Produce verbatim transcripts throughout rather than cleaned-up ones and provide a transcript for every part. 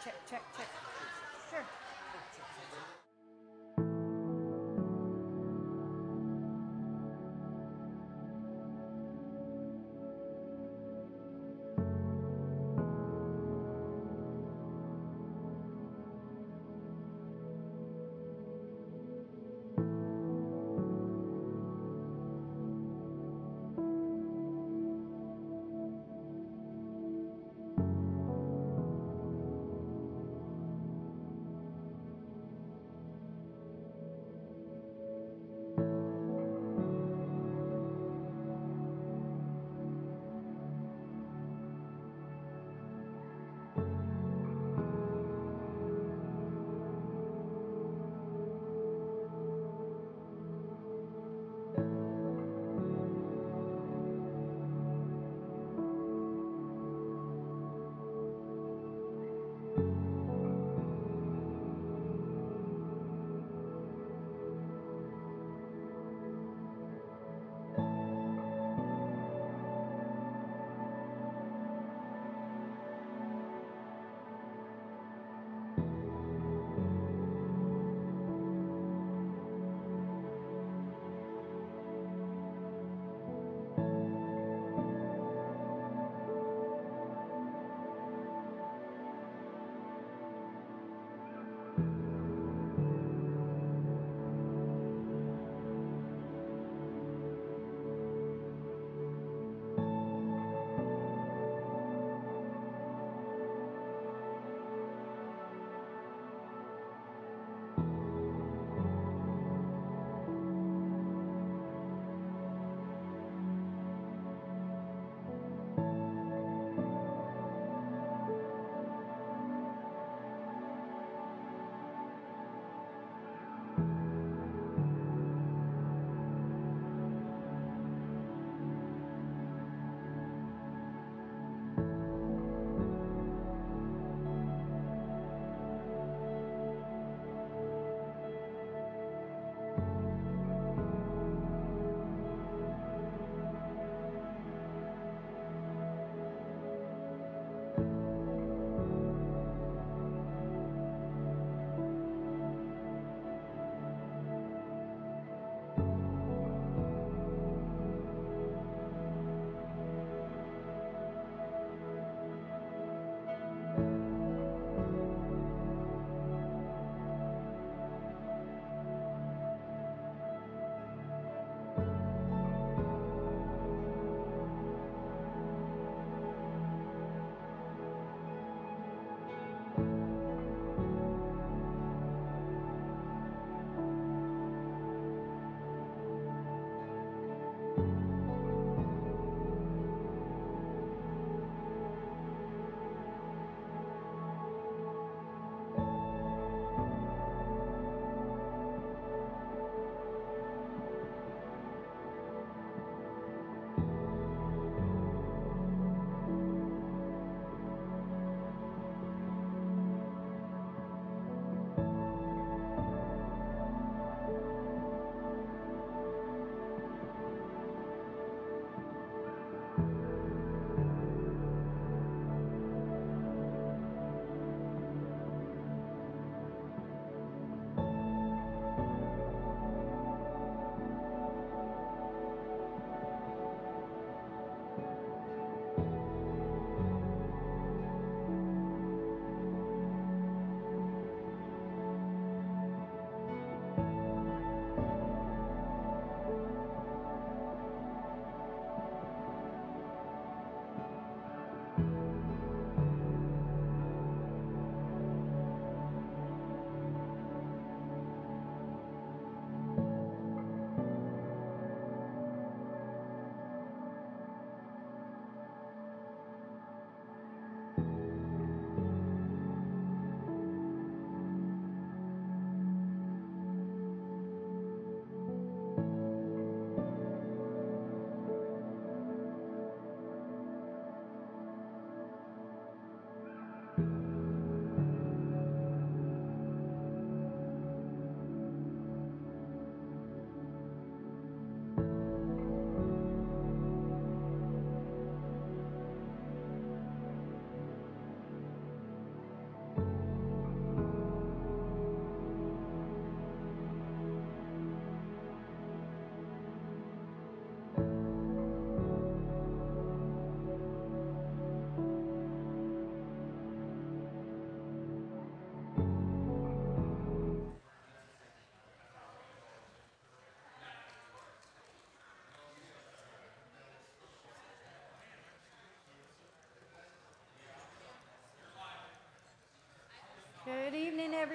check, check, check. Sure.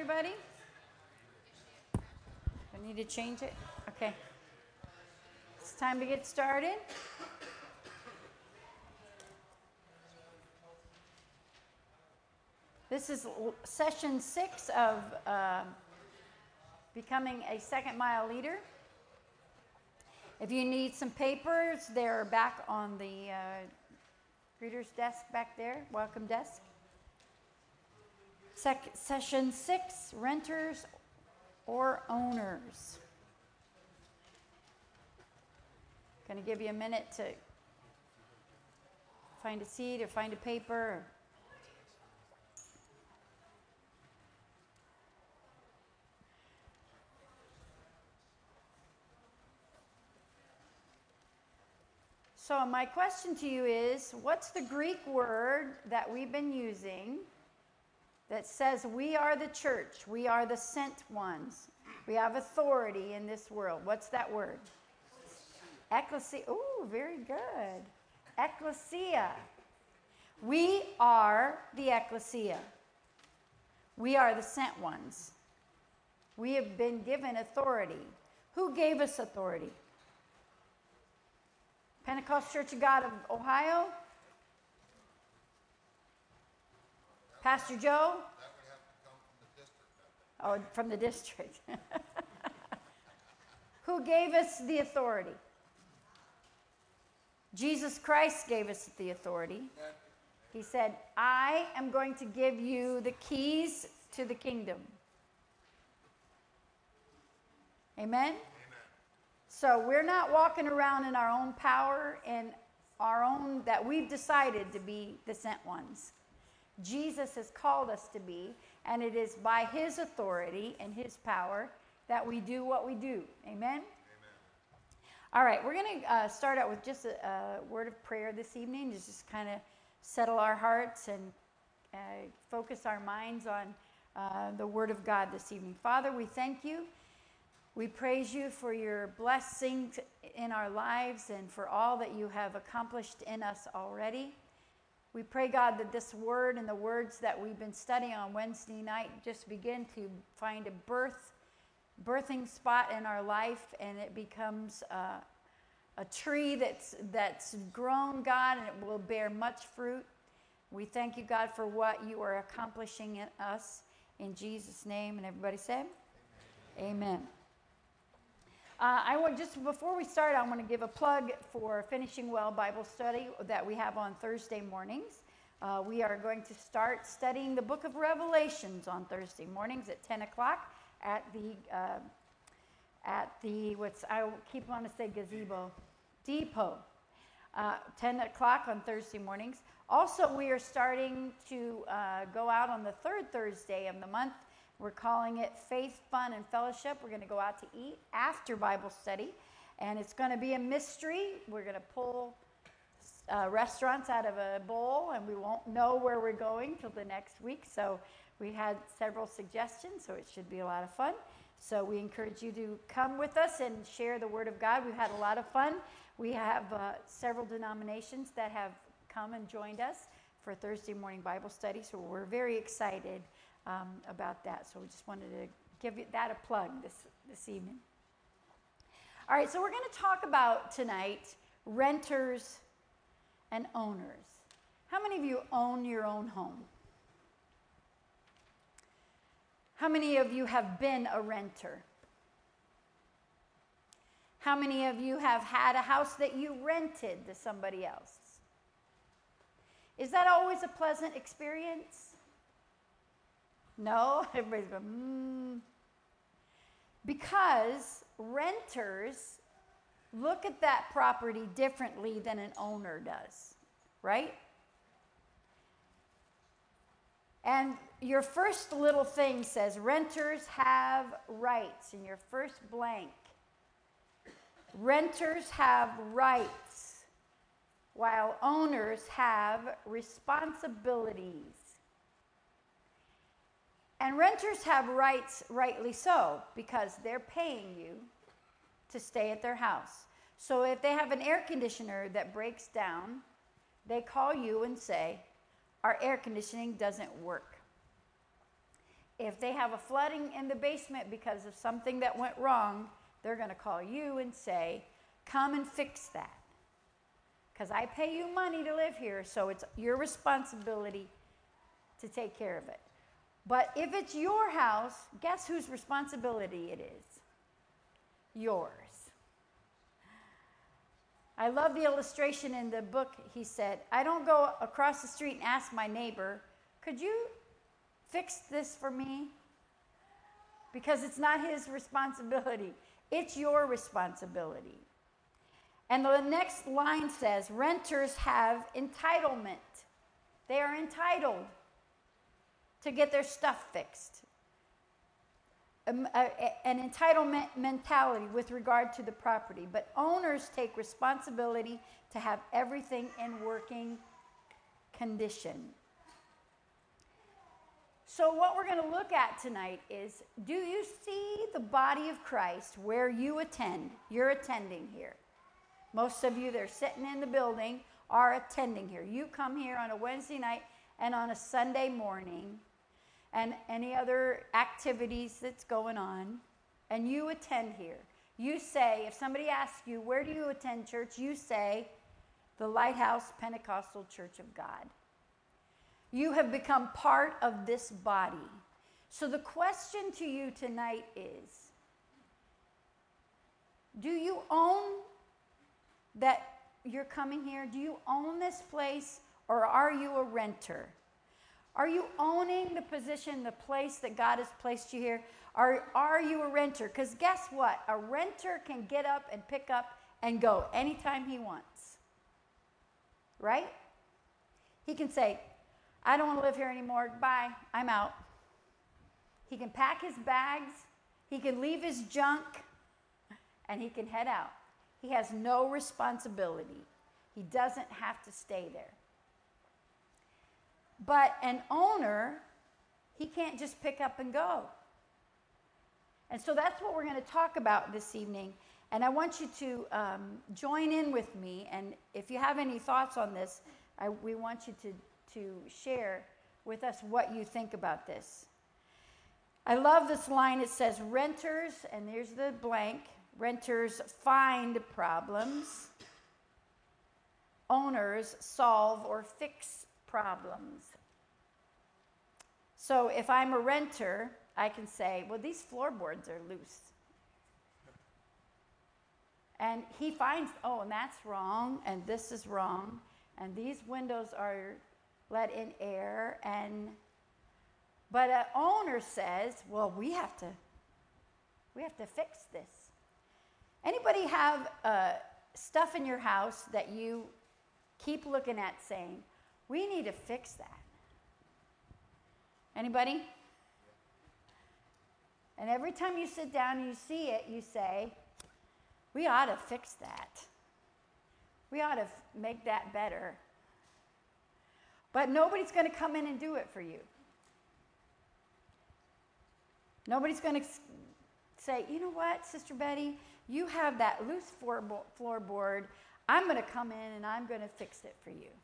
everybody? I need to change it? Okay. It's time to get started. This is session six of uh, becoming a second mile leader. If you need some papers, they're back on the uh, reader's desk back there, welcome desk. Sec- session six, renters or owners. Going to give you a minute to find a seat or find a paper. So my question to you is, what's the Greek word that we've been using that says we are the church, we are the sent ones, we have authority in this world? What's that word? Ecclesia. Oh, very good. Ecclesia. We are the ecclesia. We are the sent ones. We have been given authority. Who gave us authority? Pentecost Church of God of Ohio? Pastor Joe? That would have to come from the district. Oh, from the district. Who gave us the authority? Jesus Christ gave us the authority. He said, I am going to give you the keys to the kingdom. Amen? So we're not walking around in our own power and our own, that we've decided to be the sent ones. Jesus has called us to be, and it is by his authority and his power that we do what we do. Amen? Amen. All right, we're going to uh, start out with just a, a word of prayer this evening to just kind of settle our hearts and uh, focus our minds on uh, the word of God this evening. Father, we thank you. We praise you for your blessing in our lives and for all that you have accomplished in us already. We pray, God, that this word and the words that we've been studying on Wednesday night just begin to find a birth, birthing spot in our life, and it becomes uh, a tree that's, that's grown, God, and it will bear much fruit. We thank you, God, for what you are accomplishing in us. In Jesus' name, and everybody said, Amen. Amen. Uh, I want just before we start, I want to give a plug for Finishing Well Bible Study that we have on Thursday mornings. Uh, we are going to start studying the book of Revelations on Thursday mornings at ten o'clock at the uh, at the what's I keep wanting to say gazebo depot. Uh, ten o'clock on Thursday mornings. Also, we are starting to uh, go out on the third Thursday of the month. We're calling it Faith, Fun, and Fellowship. We're going to go out to eat after Bible study, and it's going to be a mystery. We're going to pull uh, restaurants out of a bowl, and we won't know where we're going till the next week. So we had several suggestions, so it should be a lot of fun. So we encourage you to come with us and share the Word of God. We've had a lot of fun. We have uh, several denominations that have come and joined us for Thursday morning Bible study, so we're very excited Um, about that. So we just wanted to give you that a plug this, this evening. All right, so we're going to talk about tonight renters and owners. How many of you own your own home? How many of you have been a renter? How many of you have had a house that you rented to somebody else? Is that always a pleasant experience? No? Everybody's going, hmm. Because renters look at that property differently than an owner does, right? And your first little thing says, renters have rights, in your first blank. Renters have rights, while owners have responsibilities. And renters have rights, rightly so, because they're paying you to stay at their house. So if they have an air conditioner that breaks down, they call you and say, our air conditioning doesn't work. if they have a flooding in the basement because of something that went wrong, they're going to call you and say, come and fix that. Because I pay you money to live here, so it's your responsibility to take care of it. But if it's your house, guess whose responsibility it is? Yours. I love the illustration in the book. He said, I don't go across the street and ask my neighbor, could you fix this for me? Because it's not his responsibility. It's your responsibility. And the next line says, renters have entitlement. They are entitled to get their stuff fixed. Um, a, a, an entitlement mentality with regard to the property. But owners take responsibility to have everything in working condition. So what we're going to look at tonight is, do you see the body of Christ where you attend? You're attending here. Most of you that are sitting in the building are attending here. You come here on a Wednesday night and on a Sunday morning and any other activities that's going on, and you attend here. You say, if somebody asks you, where do you attend church? You say, the Lighthouse Pentecostal Church of God. You have become part of this body. So the question to you tonight is, do you own that you're coming here? Do you own this place, or are you a renter? Are you owning the position, the place that God has placed you here? Or are you a renter? Because guess what? A renter can get up and pick up and go anytime he wants. Right? He can say, I don't want to live here anymore. Bye. I'm out. He can pack his bags. He can leave his junk. And he can head out. He has no responsibility. He doesn't have to stay there. But an owner, he can't just pick up and go. And so that's what we're going to talk about this evening. And I want you to um, join in with me. And if you have any thoughts on this, I, we want you to, to share with us what you think about this. I love this line. It says, renters, and there's the blank, renters find problems. Owners solve or fix problems. So if I'm a renter, I can say, well, these floorboards are loose. And he finds, oh, and that's wrong, and this is wrong, and these windows are let in air, and but an owner says, well, we have to, we have to fix this. Anybody have uh, stuff in your house that you keep looking at saying, we need to fix that? Anybody? And every time you sit down and you see it, you say, we ought to fix that. We ought to f- make that better. But nobody's going to come in and do it for you. Nobody's going to say, you know what, Sister Betty, you have that loose floorbo- floorboard. I'm going to come in and I'm going to fix it for you.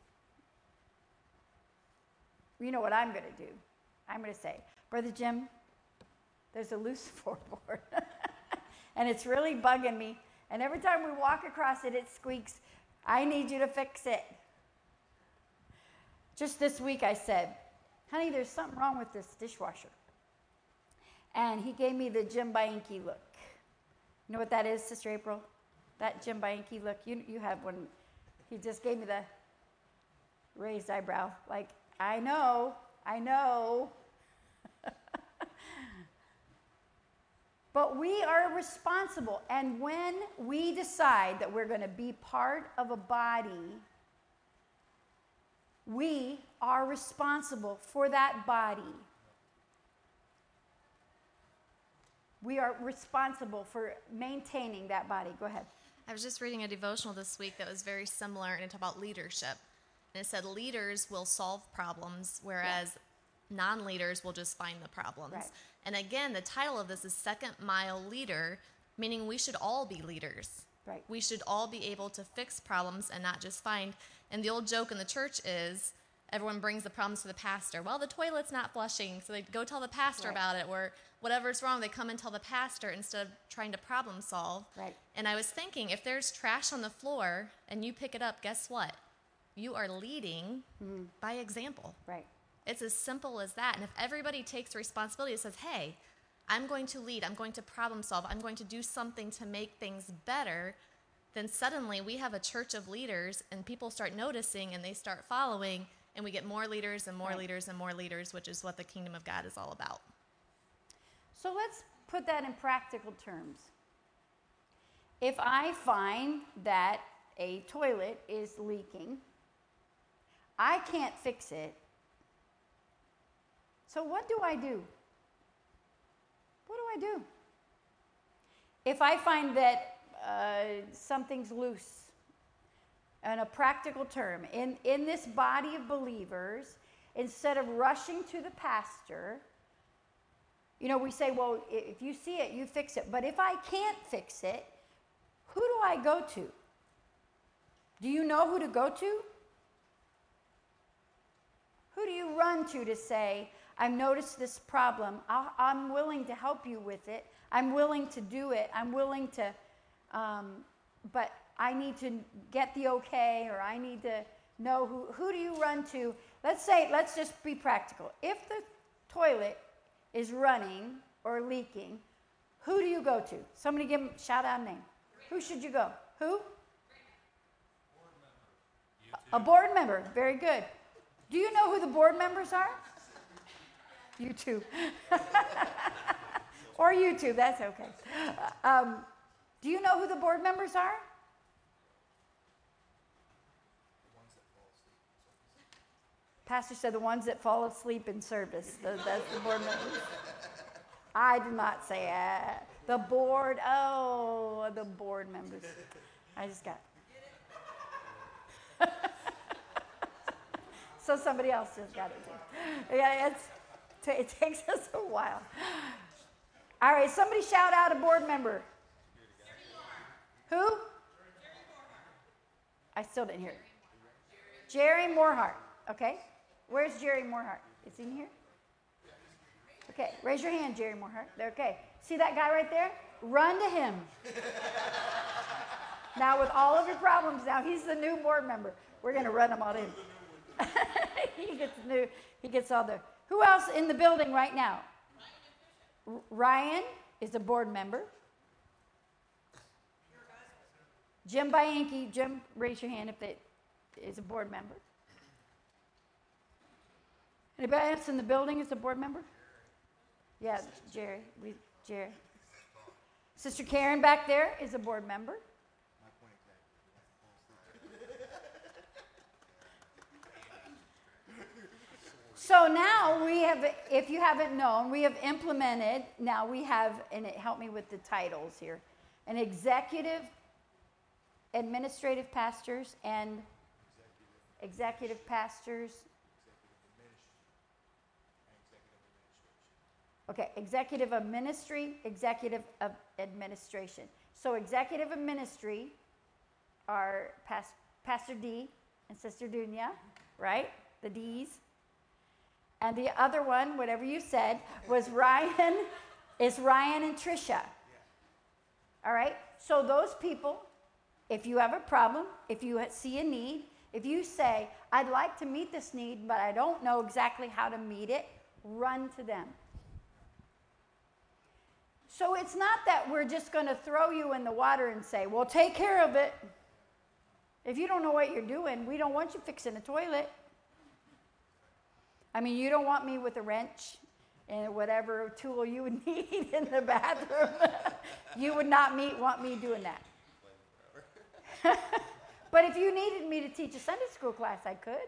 You know what I'm going to do? I'm going to say, Brother Jim, there's a loose floorboard. And it's really bugging me. And every time we walk across it, it squeaks. I need you to fix it. Just this week I said, honey, there's something wrong with this dishwasher. And he gave me the Jim Bianchi look. You know what that is, Sister April? That Jim Bianchi look. You, you have one. He just gave me the raised eyebrow. Like, I know, I know. But we are responsible. And when we decide that we're going to be part of a body, we are responsible for that body. We are responsible for maintaining that body. Go ahead. I was just reading a devotional this week that was very similar, and it talked about leadership. And it said leaders will solve problems, whereas yeah. non-leaders will just find the problems. Right. And again, the title of this is Second Mile Leader, meaning we should all be leaders. Right. We should all be able to fix problems and not just find. And the old joke in the church is, everyone brings the problems to the pastor. Well, the toilet's not flushing, so they go tell the pastor Right. about it, or whatever's wrong, they come and tell the pastor instead of trying to problem solve. Right. And I was thinking, if there's trash on the floor and you pick it up, guess what? You are leading Mm-hmm. by example. Right. It's as simple as that. And if everybody takes responsibility and says, hey, I'm going to lead, I'm going to problem solve, I'm going to do something to make things better, then suddenly we have a church of leaders and people start noticing and they start following, and we get more leaders and more Right. leaders and more leaders, which is what the kingdom of God is all about. So let's put that in practical terms. If I find that a toilet is leaking, I can't fix it. So what do I do? What do I do? If I find that uh, something's loose, in a practical term, in, in this body of believers, instead of rushing to the pastor, you know, we say, well, if you see it, you fix it. But if I can't fix it, who do I go to? Do you know who to go to? Who do you run to to say, I've noticed this problem. I'll, I'm willing to help you with it. I'm willing to do it. I'm willing to, um, but I need to get the okay, or I need to know who. Who do you run to? Let's say, let's just be practical. If the toilet is running or leaking, who do you go to? Somebody give them, shout out a name. Who should you go? Who? A board member. Very good. Do you know who the board members are? You too. Or you too, that's okay. Um, do you know who the board members are? Pastor said the ones that fall asleep in service. The, that's the board members. I did not say uh, the board. Oh, the board members. I just got. So somebody else just got it too. Yeah, it's, it takes us a while. All right, somebody shout out a board member. Who? I still didn't hear it. Jerry Morehart. Okay. Where's Jerry Morehart? Is he in here? Okay, raise your hand, Jerry Morehart. Okay. See that guy right there? Run to him. Now, with all of your problems, now he's the new board member. We're going to run him all in. he gets new. He gets all the. Who else in the building right now? R- Ryan is a board member. Jim Bianchi. Jim, raise your hand if they is a board member. Anybody else in the building is a board member? Yeah, Jerry. We Jerry. Sister Karen back there is a board member. So now we have, if you haven't known, we have implemented, now we have, and it helped me with the titles here, an executive, administrative pastors, and executive pastors. Okay, executive of ministry, executive of administration. So executive of ministry are Pas- Pastor D and Sister Dunya, right? The D's. And the other one, whatever you said, was Ryan, is Ryan and Tricia. All right? So those people, if you have a problem, if you see a need, if you say, I'd like to meet this need, but I don't know exactly how to meet it, run to them. So it's not that we're just going to throw you in the water and say, well, take care of it. If you don't know what you're doing, we don't want you fixing a toilet. I mean, you don't want me with a wrench and whatever tool you would need in the bathroom. You would not meet, want me doing that. But if you needed me to teach a Sunday school class, I could.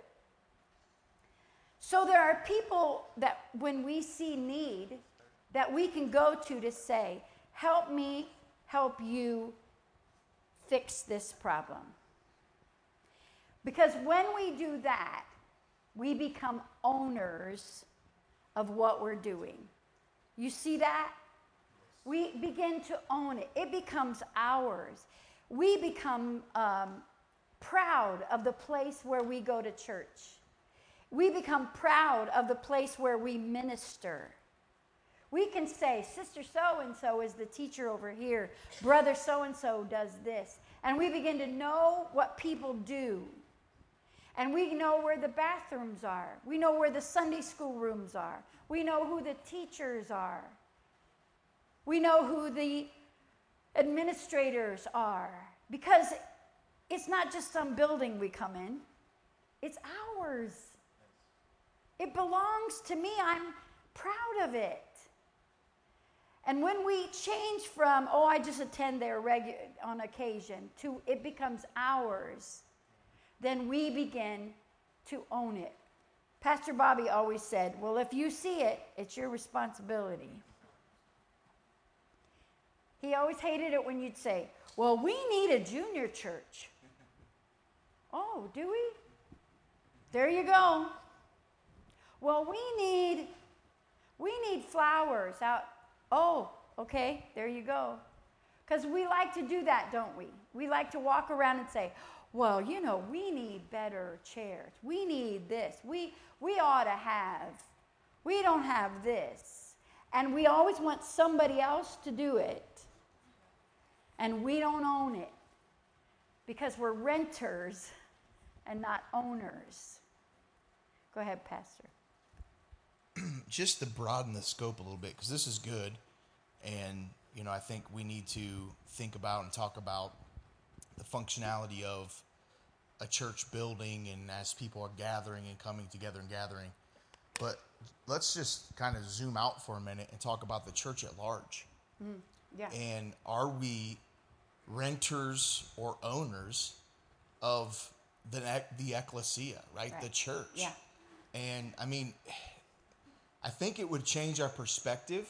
So there are people that when we see need, that we can go to to say, help me help you fix this problem. Because when we do that, we become owners of what we're doing. You see that? We begin to own it. It becomes ours. We become um, proud of the place where we go to church. We become proud of the place where we minister. We can say, Sister so-and-so is the teacher over here. Brother so-and-so does this. And we begin to know what people do. And we know where the bathrooms are. We know where the Sunday school rooms are. We know who the teachers are. We know who the administrators are. Because it's not just some building we come in. It's ours. It belongs to me. I'm proud of it. And when we change from, oh, I just attend there regu- on occasion, to it becomes ours, then we begin to own it. Pastor Bobby always said, well, if you see it, it's your responsibility. He always hated it when you'd say, well, we need a junior church. Oh, do we? There you go. Well, we need, we need flowers out. Oh, okay, there you go. Because we like to do that, don't we? We like to walk around and say, well, you know, we need better chairs. We need this. We, we ought to have. We don't have this. And we always want somebody else to do it. And we don't own it. Because we're renters and not owners. Go ahead, Pastor. Just to broaden the scope a little bit, because this is good, and you know I think we need to think about and talk about the functionality of a church building, and as people are gathering and coming together and gathering. But let's just kind of zoom out for a minute and talk about the church at large. Mm, yeah. And are we renters or owners of the the ecclesia, right? Right. The church. Yeah. And I mean, I think it would change our perspective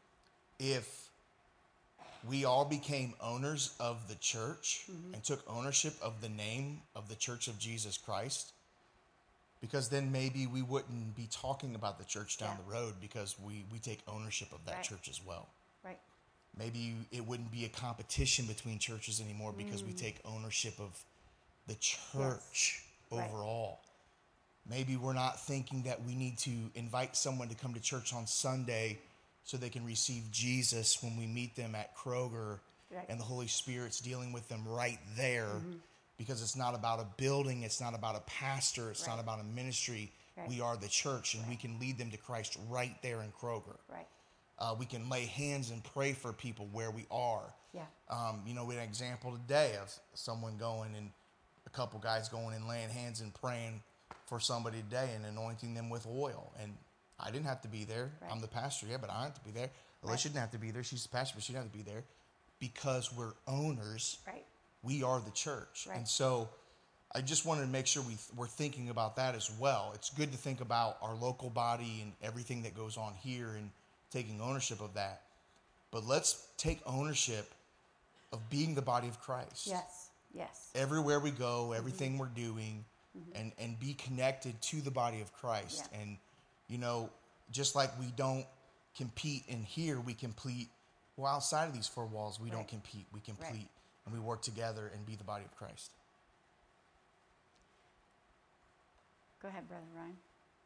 if we all became owners of the church mm-hmm. and took ownership of the name of the Church of Jesus Christ. Because then maybe we wouldn't be talking about the church down yeah. the road because we, we take ownership of that right. church as well. Right. Maybe it wouldn't be a competition between churches anymore because mm. we take ownership of the church yes. overall. Right. Maybe we're not thinking that we need to invite someone to come to church on Sunday so they can receive Jesus when we meet them at Kroger right. and the Holy Spirit's dealing with them right there mm-hmm. because it's not about a building, it's not about a pastor, it's right. not about a ministry. Right. We are the church, and right. we can lead them to Christ right there in Kroger. Right. Uh, we can lay hands and pray for people where we are. Yeah. Um, you know, we had an example today of someone going and a couple guys going and laying hands and praying for somebody today and anointing them with oil. And I didn't have to be there. Right. I'm the pastor, yeah, but I don't have to be there. Alicia right. didn't have to be there. She's the pastor, but she didn't have to be there because we're owners. Right. We are the church. Right. And so I just wanted to make sure we, we're thinking about that as well. It's good to think about our local body and everything that goes on here and taking ownership of that. But let's take ownership of being the body of Christ. Yes, yes. Everywhere we go, everything mm-hmm. we're doing, mm-hmm. and, and be connected to the body of Christ. Yeah. And, you know, just like we don't compete in here, we compete, well, outside of these four walls, we right. don't compete. We complete, right. and we work together and be the body of Christ. Go ahead, Brother Ryan.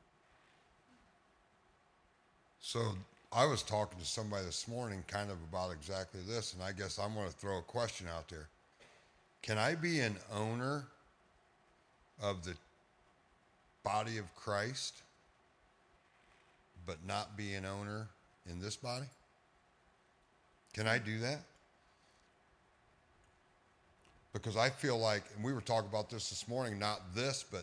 So I was talking to somebody this morning kind of about exactly this, and I guess I'm going to throw a question out there. Can I be an owner of the body of Christ, but not be an owner in this body? Can I do that? Because I feel like, and we were talking about this this morning, not this, but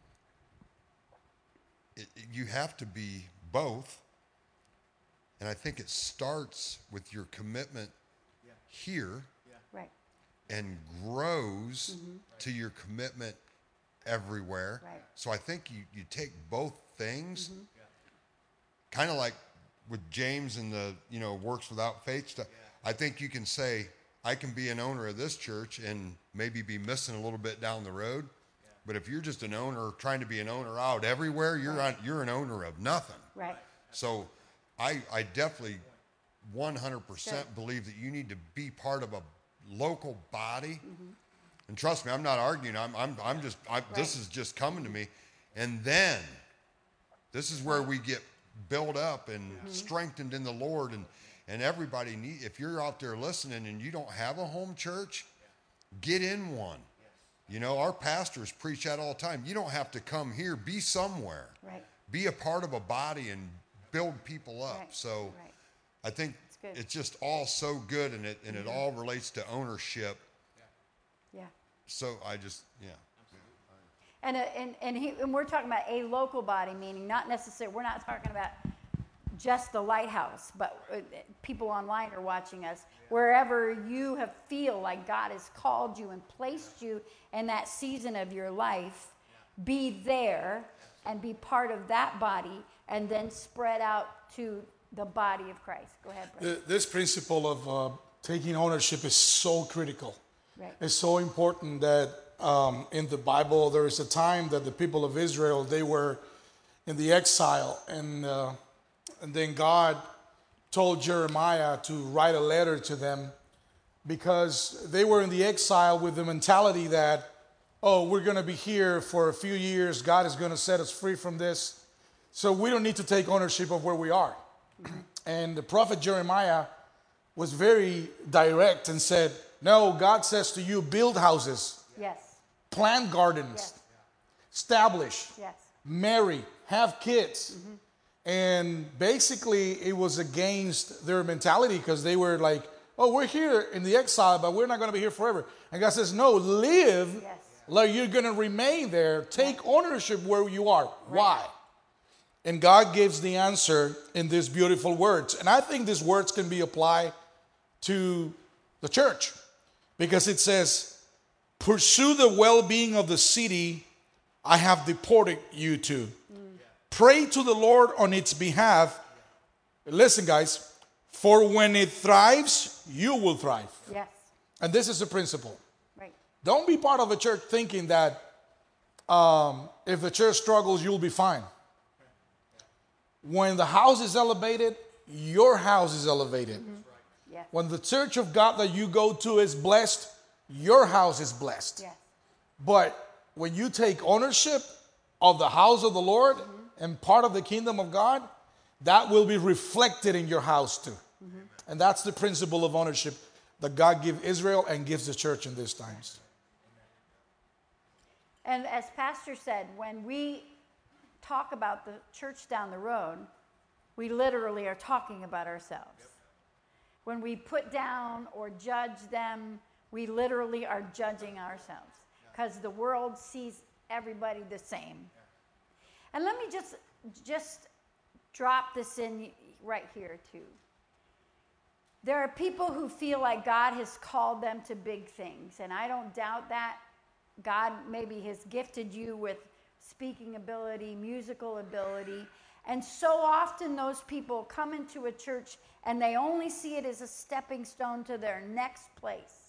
it, you have to be both. And I think it starts with your commitment yeah. here yeah. right. and grows mm-hmm. to your commitment everywhere. Right. So I think you, you take both things, mm-hmm. yeah. kind of like with James and the, you know, works without faith stuff. Yeah. I think you can say, I can be an owner of this church and maybe be missing a little bit down the road. Yeah. But if you're just an owner trying to be an owner out everywhere, you're right. on, you're an owner of nothing. Right. So I, I definitely one hundred percent Good. Believe that you need to be part of a local body. Mm-hmm. And trust me, I'm not arguing. I'm, I'm, I'm just, I, right. this is just coming to me. And then This is where we get built up and mm-hmm. strengthened in the Lord. And, and everybody need, if you're out there listening and you don't have a home church, get in one. You know, our pastors preach that all the time. You don't have to come here. Be somewhere. Right. Be a part of a body and build people up. Right. So right. I think it's just all so good, and it and mm-hmm. it all relates to ownership. Yeah. So I just, yeah. And, uh, and, and, he, and we're talking about a local body, meaning not necessarily, we're not talking about just the Lighthouse, but uh, people online are watching us. Wherever you have feel like God has called you and placed you in that season of your life, be there and be part of that body, and then spread out to the body of Christ. Go ahead, Brett. This principle of uh, taking ownership is so critical. Right. It's so important that um, in the Bible there is a time that the people of Israel, they were in the exile, and uh, and then God told Jeremiah to write a letter to them because they were in the exile with the mentality that, oh, we're going to be here for a few years. God is going to set us free from this. So we don't need to take ownership of where we are. Mm-hmm. And the prophet Jeremiah was very direct and said, no, God says to you, build houses. Yes. Plant gardens. Yes. Establish. Yes. Marry. Have kids. Mm-hmm. And basically, it was against their mentality because they were like, oh, we're here in the exile, but we're not going to be here forever. And God says, no, live yes. like you're going to remain there. Take right. ownership where you are. Right. Why? And God gives the answer in these beautiful words. And I think these words can be applied to the church because it says, pursue the well-being of the city I have deported you to. Pray to the Lord on its behalf. Listen, guys, for when it thrives, you will thrive. Yes. And this is a principle. Right. Don't be part of a church thinking that um, if the church struggles, you'll be fine. When the house is elevated, your house is elevated. Mm-hmm. Yes. When the church of God that you go to is blessed, your house is blessed. Yes. But when you take ownership of the house of the Lord, mm-hmm. and part of the kingdom of God, that will be reflected in your house too. Mm-hmm. And that's the principle of ownership that God gives Israel and gives the church in these times. And as Pastor said, when we talk about the church down the road, we literally are talking about ourselves. Yep. When we put down or judge them, we literally are judging ourselves because the world sees everybody the same. And let me just just drop this in right here too. There are people who feel like God has called them to big things, and I don't doubt that. God maybe has gifted you with speaking ability, musical ability, and so often those people come into a church and they only see it as a stepping stone to their next place.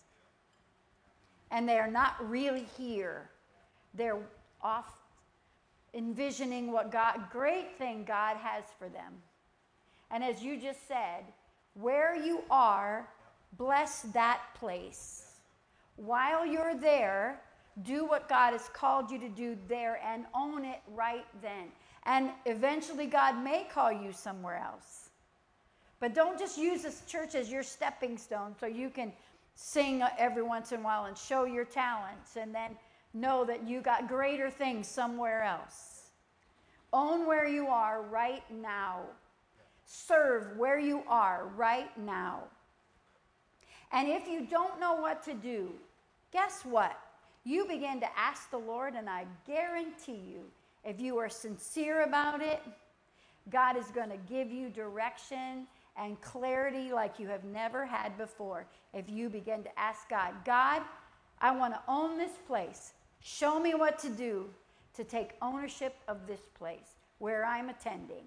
And they are not really here. They're off envisioning what God, great thing God has for them. And as you just said, where you are, bless that place. While you're there, do what God has called you to do there and own it right then. And eventually God may call you somewhere else. But don't just use this church as your stepping stone so you can sing every once in a while and show your talents and then know that you got greater things somewhere else. Own where you are right now. Serve where you are right now. And if you don't know what to do, guess what? You begin to ask the Lord, and I guarantee you, if you are sincere about it, God is going to give you direction and clarity like you have never had before. If you begin to ask God, God, I want to own this place. Show me what to do to take ownership of this place where I'm attending.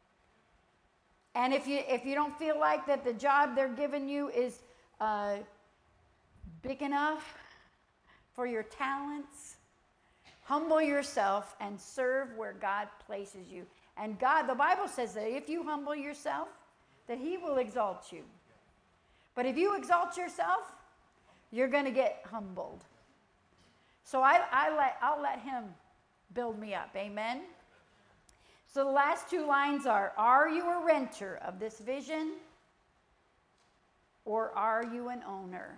And if you if you don't feel like that the job they're giving you is uh, big enough for your talents, humble yourself and serve where God places you. And God, the Bible says that if you humble yourself, that He will exalt you. But if you exalt yourself, you're going to get humbled. So I, I let, I'll let Him build me up. Amen? So the last two lines are, are you a renter of this vision, or are you an owner?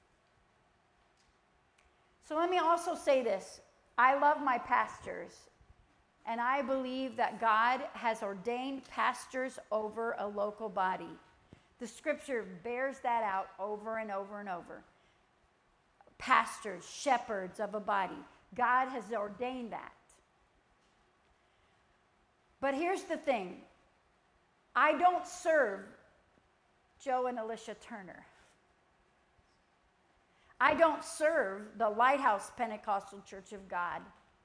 So let me also say this. I love my pastors, and I believe that God has ordained pastors over a local body. The scripture bears that out over and over and over. Pastors, shepherds of a body. God has ordained that. But here's the thing. I don't serve Joe and Alicia Turner. I don't serve the Lighthouse Pentecostal Church of God.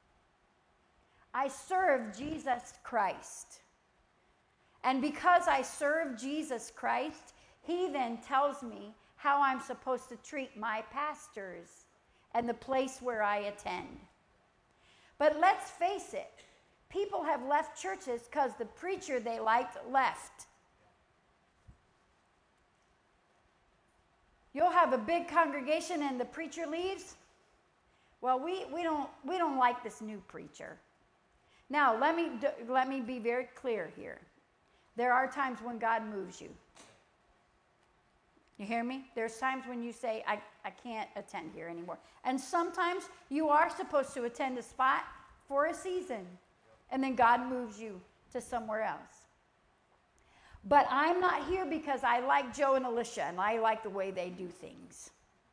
I serve Jesus Christ. And because I serve Jesus Christ, he then tells me how I'm supposed to treat my pastors and the place where I attend. But let's face it, people have left churches because the preacher they liked left. You'll have a big congregation and the preacher leaves. Well, we, we, don't, we don't like this new preacher. Now, let me, let me be very clear here. There are times when God moves you. You hear me? There's times when you say, I, I can't attend here anymore. And sometimes you are supposed to attend a spot for a season. And then God moves you to somewhere else. But I'm not here because I like Joe and Alicia and I like the way they do things.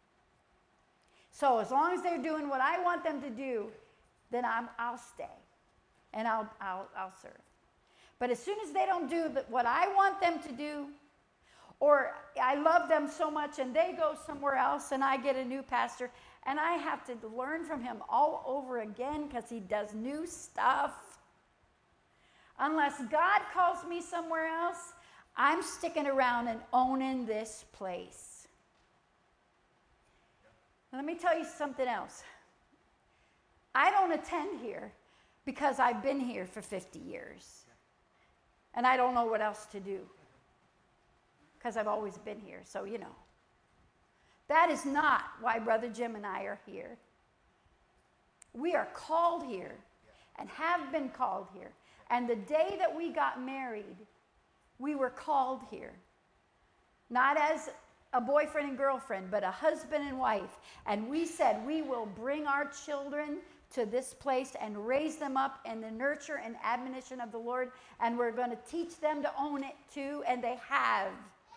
So as long as they're doing what I want them to do, then I'm, I'll stay and I'll, I'll, I'll serve. But as soon as they don't do what I want them to do, or I love them so much and they go somewhere else and I get a new pastor and I have to learn from him all over again because he does new stuff. Unless God calls me somewhere else, I'm sticking around and owning this place. Now, let me tell you something else. I don't attend here because I've been here for fifty years. And I don't know what else to do. Because I've always been here, so you know. That is not why Brother Jim and I are here. We are called here and have been called here. And the day that we got married, we were called here. Not as a boyfriend and girlfriend, but a husband and wife. And we said we will bring our children to this place and raise them up in the nurture and admonition of the Lord. And we're going to teach them to own it too, and they have.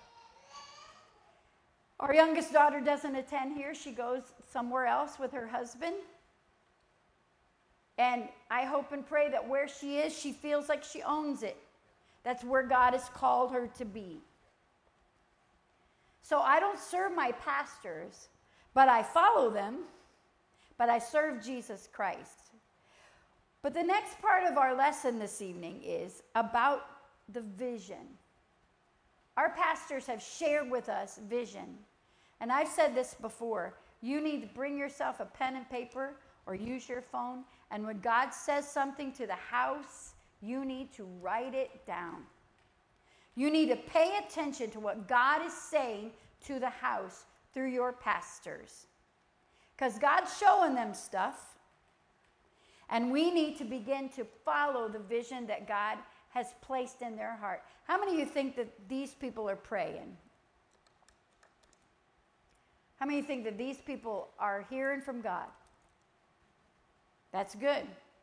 Our youngest daughter doesn't attend here. She goes somewhere else with her husband. And I hope and pray that where she is, she feels like she owns it. That's where God has called her to be. So I don't serve my pastors, but I follow them, but I serve Jesus Christ. But the next part of our lesson this evening is about the vision. Our pastors have shared with us vision. And I've said this before. You need to bring yourself a pen and paper or use your phone. And when God says something to the house, you need to write it down. You need to pay attention to what God is saying to the house through your pastors. Because God's showing them stuff. And we need to begin to follow the vision that God has placed in their heart. How many of you think that these people are praying? How many of you think that these people are hearing from God? That's good.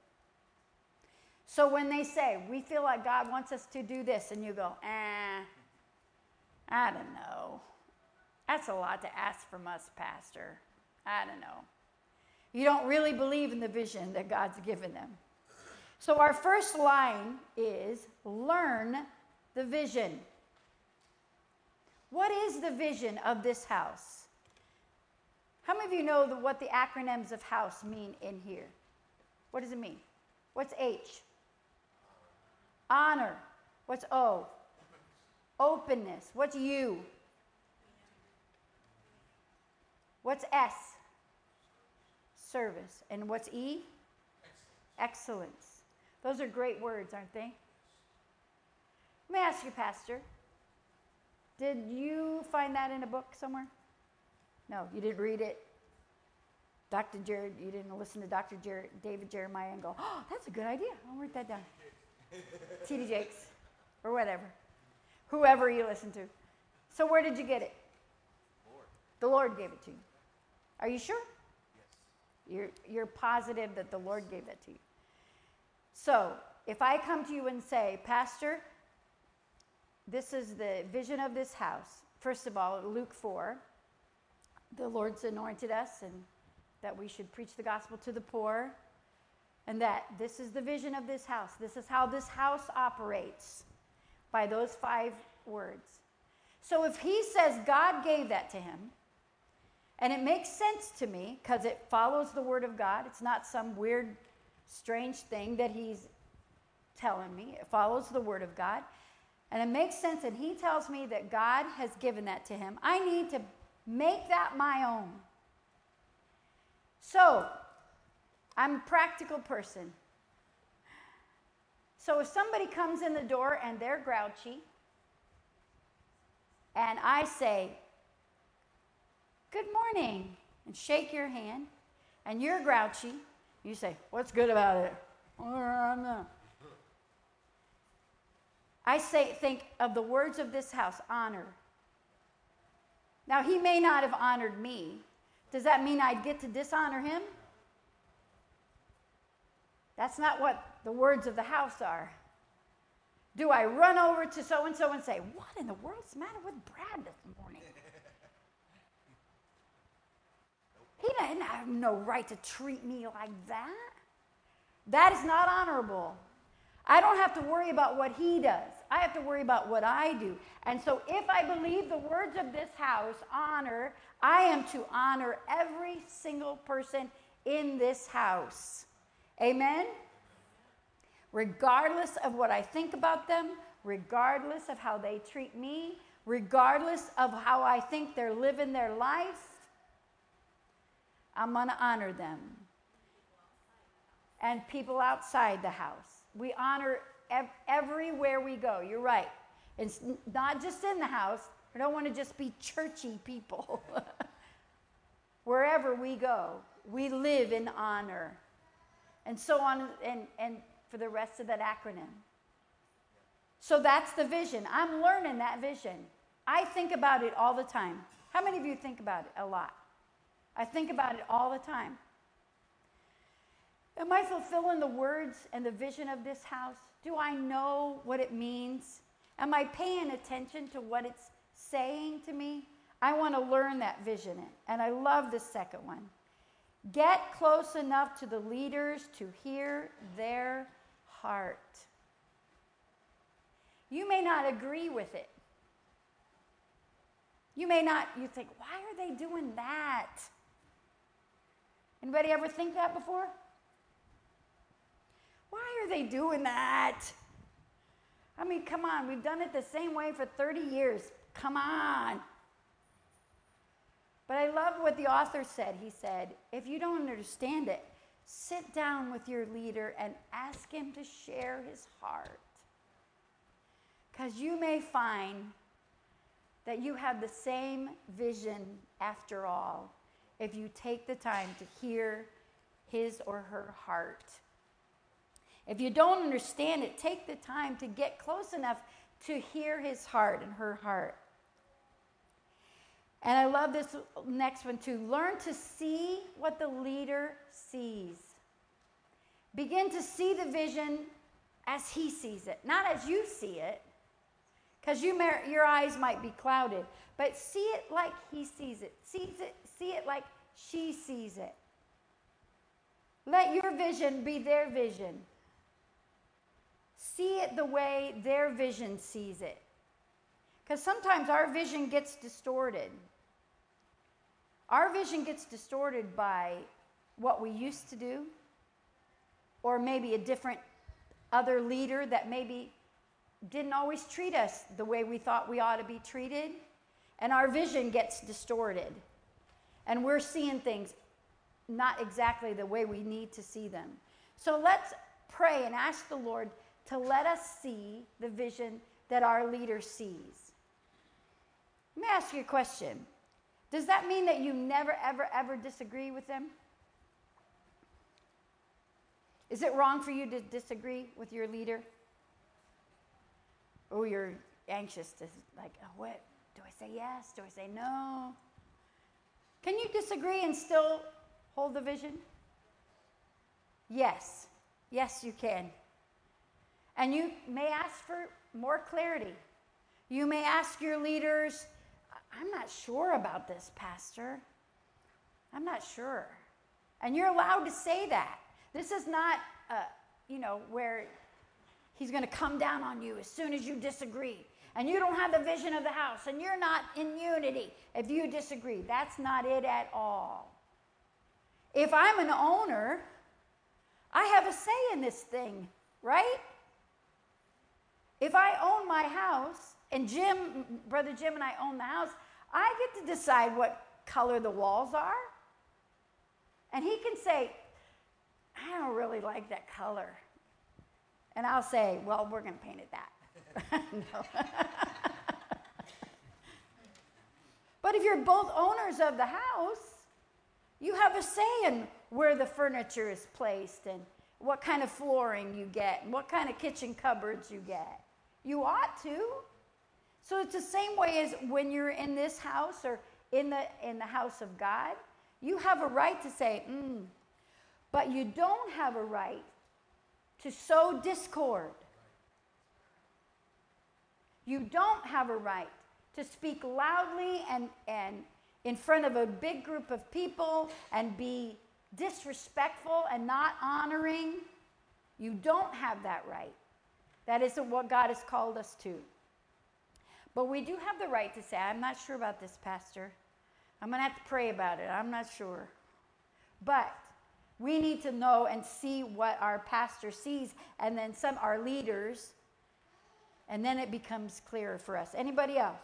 So when they say, we feel like God wants us to do this, and you go, eh, I don't know. That's a lot to ask from us, Pastor. I don't know. You don't really believe in the vision that God's given them. So our first line is, learn the vision. What is the vision of this house? How many of you know the, what the acronyms of house mean in here? What does it mean? What's H? Honor. What's O? Openness. What's U? What's S? Service. And what's E? Excellence. Those are great words, aren't they? Let me ask you, Pastor. Did you find that in a book somewhere? No, you didn't read it. Doctor Jared, you didn't listen to Doctor Jared, David Jeremiah and go, oh, that's a good idea. I'll write that down. T D Jakes, or whatever. Whoever you listen to. So where did you get it? Lord. The Lord gave it to you. Are you sure? Yes. You're, you're positive that the Lord gave that to you. So if I come to you and say, Pastor, this is the vision of this house. First of all, Luke four, the Lord's anointed us and that we should preach the gospel to the poor, and that this is the vision of this house. This is how this house operates, by those five words. So if he says God gave that to him, and it makes sense to me because it follows the word of God, it's not some weird, strange thing that he's telling me. It follows the word of God, and it makes sense, and he tells me that God has given that to him. I need to make that my own. So, I'm a practical person. So if somebody comes in the door and they're grouchy, and I say, good morning, and shake your hand, and you're grouchy, you say, what's good about it? I say, think of the words of this house, honor. Now, he may not have honored me. Does that mean I'd get to dishonor him? That's not what the words of the house are. Do I run over to so-and-so and say, what in the world's the matter with Brad this morning? He didn't have no right to treat me like that. That is not honorable. I don't have to worry about what he does. I have to worry about what I do. And so if I believe the words of this house, honor, I am to honor every single person in this house. Amen? Regardless of what I think about them, regardless of how they treat me, regardless of how I think they're living their life, I'm going to honor them. And people outside the house. We honor ev- everywhere we go. You're right. It's not just in the house. I don't want to just be churchy people. Wherever we go, we live in honor. And so on, and, and for the rest of that acronym. So that's the vision. I'm learning that vision. I think about it all the time. How many of you think about it? A lot. I think about it all the time. Am I fulfilling the words and the vision of this house? Do I know what it means? Am I paying attention to what it's saying to me? I want to learn that vision. And I love the second one. Get close enough to the leaders to hear their heart. You may not agree with it. You may not, you think, why are they doing that? Anybody ever think that before? Why are they doing that? I mean, come on, we've done it the same way for thirty years. Come on. But I love what the author said. He said, if you don't understand it, sit down with your leader and ask him to share his heart. Because you may find that you have the same vision after all if you take the time to hear his or her heart. If you don't understand it, take the time to get close enough to hear his heart and her heart. And I love this next one too. Learn to see what the leader sees. Begin to see the vision as he sees it, not as you see it, because you may, your eyes might be clouded, but see it like he sees it. Sees it, see it like she sees it. Let your vision be their vision. See it the way their vision sees it. Because sometimes our vision gets distorted. Our vision gets distorted by what we used to do, or maybe a different other leader that maybe didn't always treat us the way we thought we ought to be treated, and our vision gets distorted. And we're seeing things not exactly the way we need to see them. So let's pray and ask the Lord to let us see the vision that our leader sees. Let me ask you a question. Does that mean that you never, ever, ever disagree with them? Is it wrong for you to disagree with your leader? Oh, you're anxious to, like, oh, what? Do I say yes? Do I say no? Can you disagree and still hold the vision? Yes. Yes, you can. And you may ask for more clarity. You may ask your leaders, I'm not sure about this, Pastor. I'm not sure. And you're allowed to say that. This is not, uh, you know, where he's going to come down on you as soon as you disagree. And you don't have the vision of the house. And you're not in unity if you disagree. That's not it at all. If I'm an owner, I have a say in this thing, right? If I own my house, and Jim, Brother Jim and I own the house, I get to decide what color the walls are. And he can say, I don't really like that color. And I'll say, well, we're going to paint it that. No. But if you're both owners of the house, you have a say in where the furniture is placed and what kind of flooring you get and what kind of kitchen cupboards you get. You ought to. So it's the same way as when you're in this house or in the in the house of God. You have a right to say, mm, but you don't have a right to sow discord. You don't have a right to speak loudly and, and in front of a big group of people and be disrespectful and not honoring. You don't have that right. That isn't what God has called us to. But we do have the right to say, I'm not sure about this, Pastor. I'm going to have to pray about it. I'm not sure. But we need to know and see what our pastor sees, and then some our leaders, and then it becomes clearer for us. Anybody else?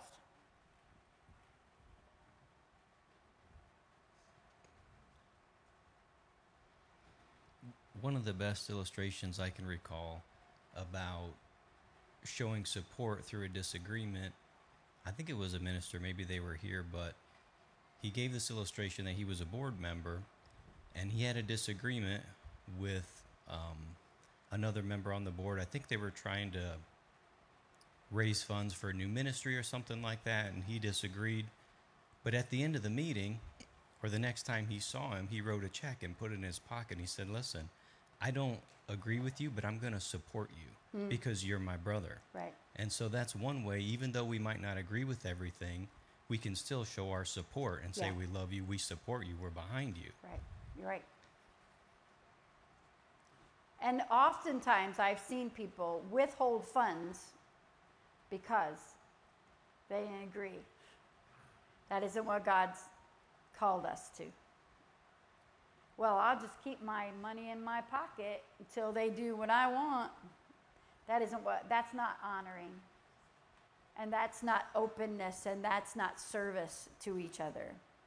One of the best illustrations I can recall about showing support through a disagreement, I think it was a minister, maybe they were here, but he gave this illustration that he was a board member and he had a disagreement with um, another member on the board. I think they were trying to raise funds for a new ministry or something like that, and he disagreed. But at the end of the meeting, or the next time he saw him, he wrote a check and put it in his pocket. He said, listen, I don't agree with you, but I'm going to support you mm. because you're my brother. Right. And so that's one way, even though we might not agree with everything, we can still show our support and say, yeah. we love you, we support you, we're behind you. Right. You're right. And oftentimes I've seen people withhold funds because they didn't agree. That isn't what God's called us to. Well, I'll just keep my money in my pocket until they do what I want. That isn't what, that's not honoring. And that's not openness, and that's not service to each other.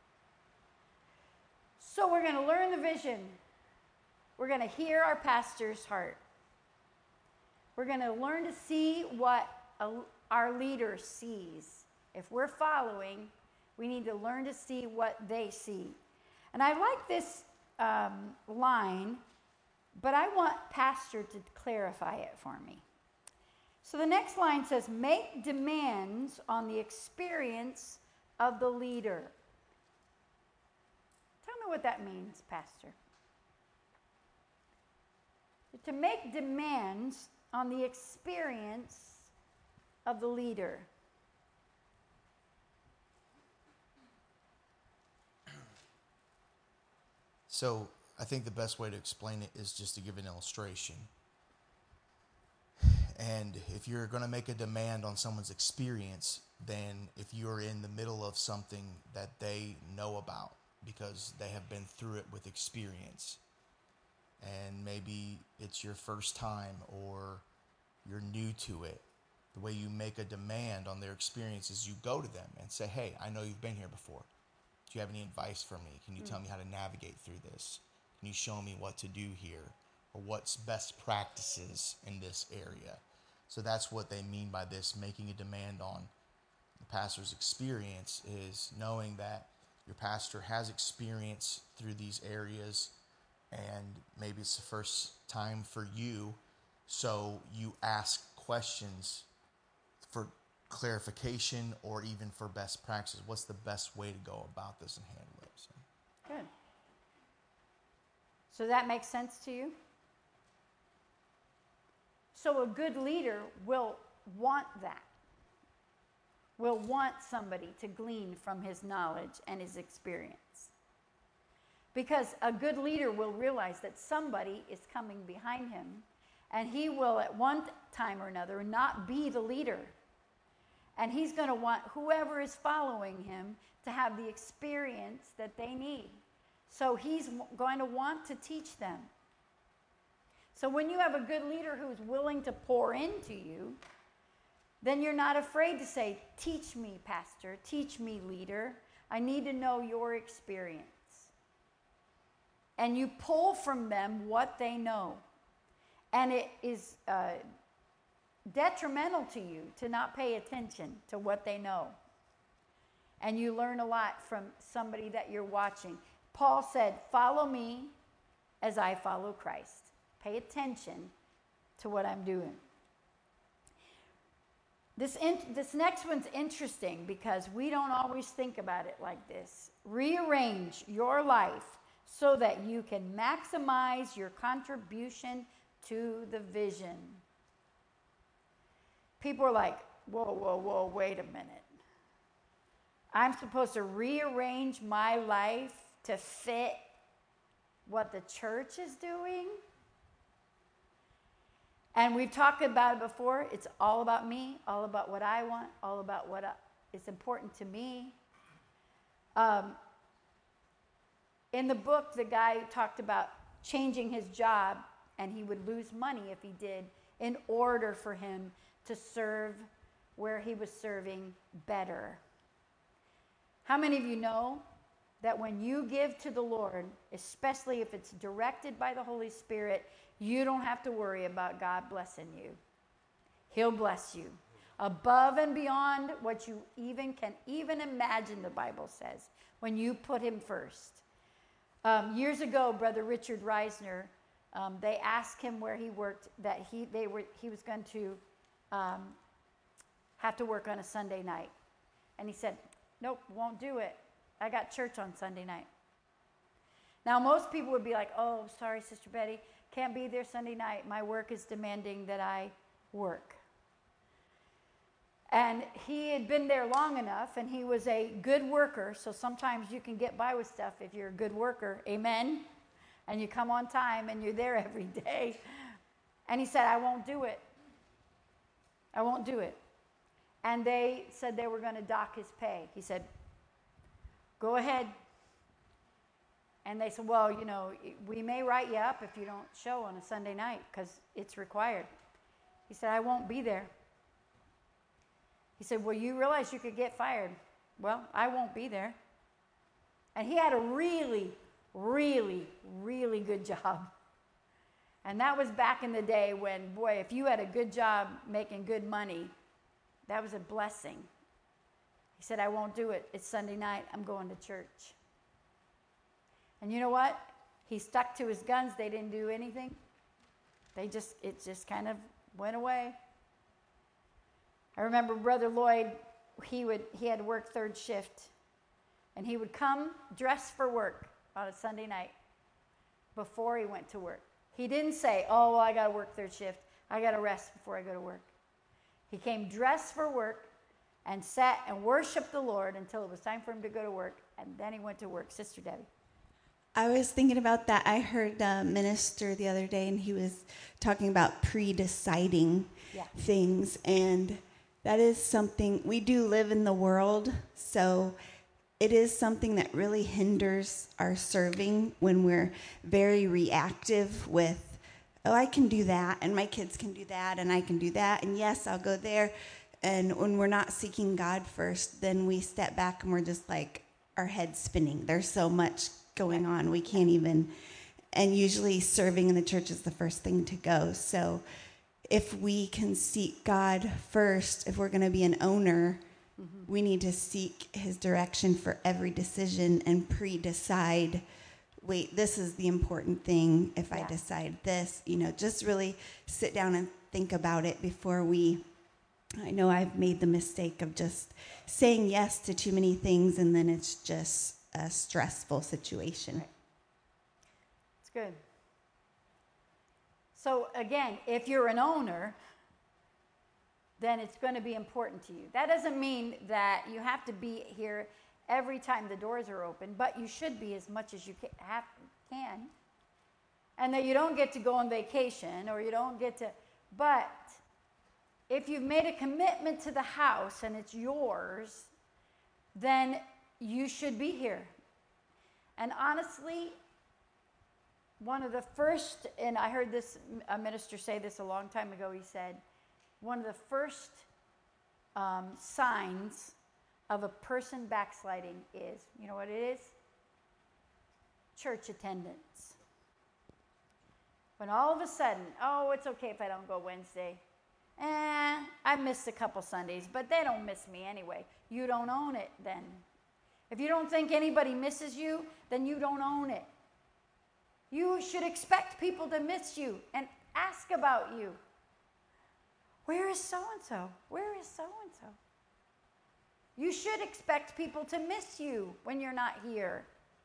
So we're going to learn the vision. We're going to hear our pastor's heart. We're going to learn to see what a, our leader sees. If we're following, we need to learn to see what they see. And I like this um, line, but I want Pastor to clarify it for me. So the next line says, make demands on the experience of the leader. Tell me what that means, Pastor. To make demands on the experience of the leader. So I think the best way to explain it is just to give an illustration. And if you're going to make a demand on someone's experience, then if you're in the middle of something that they know about because they have been through it with experience, and maybe it's your first time or you're new to it, the way you make a demand on their experience is you go to them and say, hey, I know you've been here before. Do you have any advice for me? Can you mm. tell me how to navigate through this? Can you show me what to do here? Or what's best practices in this area? So that's what they mean by this, making a demand on the pastor's experience, is knowing that your pastor has experience through these areas, and maybe it's the first time for you, so you ask questions for clarification or even for best practices. What's the best way to go about this and handle it? So. Good. So that makes sense to you? So a good leader will want that. Will want somebody to glean from his knowledge and his experience. Because a good leader will realize that somebody is coming behind him, and he will at one time or another not be the leader. And he's going to want whoever is following him to have the experience that they need. So he's going to want to teach them. So when you have a good leader who's willing to pour into you, then you're not afraid to say, teach me, pastor, teach me, leader. I need to know your experience. And you pull from them what they know. And it is uh, detrimental to you to not pay attention to what they know. And you learn a lot from somebody that you're watching. Paul said, follow me as I follow Christ. Pay attention to what I'm doing. This, in, this next one's interesting because we don't always think about it like this. Rearrange your life so that you can maximize your contribution to the vision. People are like, whoa, whoa, whoa, wait a minute. I'm supposed to rearrange my life to fit what the church is doing? And we've talked about it before. It's all about me, all about what I want, all about what I, is important to me. Um, in the book, the guy talked about changing his job, and he would lose money if he did, in order for him to serve where he was serving better. How many of you know that when you give to the Lord, especially if it's directed by the Holy Spirit, you don't have to worry about God blessing you. He'll bless you above and beyond what you even can even imagine, the Bible says, when you put him first. Um, years ago, Brother Richard Reisner, um, they asked him where he worked, that he they were he was going to um, have to work on a Sunday night. And he said, nope, won't do it. I got church on Sunday night. Now, most people would be like, oh, sorry, Sister Betty, can't be there Sunday night. My work is demanding that I work. And he had been there long enough, and he was a good worker, so sometimes you can get by with stuff if you're a good worker. Amen? And you come on time, and you're there every day. And he said, I won't do it. I won't do it. And they said they were going to dock his pay. He said, go ahead. And they said, well, you know, we may write you up if you don't show on a Sunday night because it's required. He said, I won't be there. He said, well, you realize you could get fired. Well, I won't be there. And he had a really, really, really good job. And that was back in the day when, boy, if you had a good job making good money, that was a blessing. He said, I won't do it. It's Sunday night. I'm going to church. And you know what? He stuck to his guns. They didn't do anything. They just, it just kind of went away. I remember Brother Lloyd, he would he had to work third shift. And he would come dressed for work on a Sunday night before he went to work. He didn't say, oh, well, I got to work third shift. I got to rest before I go to work. He came dressed for work and sat and worshiped the Lord until it was time for him to go to work. And then he went to work. Sister Debbie. I was thinking about that. I heard a minister the other day, and he was talking about pre-deciding Yeah. things. And that is something, we do live in the world, so it is something that really hinders our serving when we're very reactive with, oh, I can do that, and my kids can do that, and I can do that, and yes, I'll go there. And when we're not seeking God first, then we step back and we're just like, our head's spinning. There's so much going on. We can't even, and usually serving in the church is the first thing to go. So if we can seek God first, if we're going to be an owner, mm-hmm. we need to seek his direction for every decision and pre-decide, wait, this is the important thing. If yeah. I decide this, you know, just really sit down and think about it before we I know I've made the mistake of just saying yes to too many things, and then it's just a stressful situation. Right. It's good. So again, if you're an owner, then it's going to be important to you. That doesn't mean that you have to be here every time the doors are open, but you should be as much as you ca- have, can. And that you don't get to go on vacation, or you don't get to, but if you've made a commitment to the house and it's yours, then you should be here. And honestly, one of the first, and I heard this, a minister say this a long time ago, he said, one of the first um, signs of a person backsliding is, you know what it is? Church attendance. When all of a sudden, oh, it's okay if I don't go Wednesday. Eh, I missed a couple Sundays, but they don't miss me anyway. You don't own it then. If you don't think anybody misses you, then you don't own it. You should expect people to miss you and ask about you. Where is so-and-so? Where is so-and-so? You should expect people to miss you when you're not here.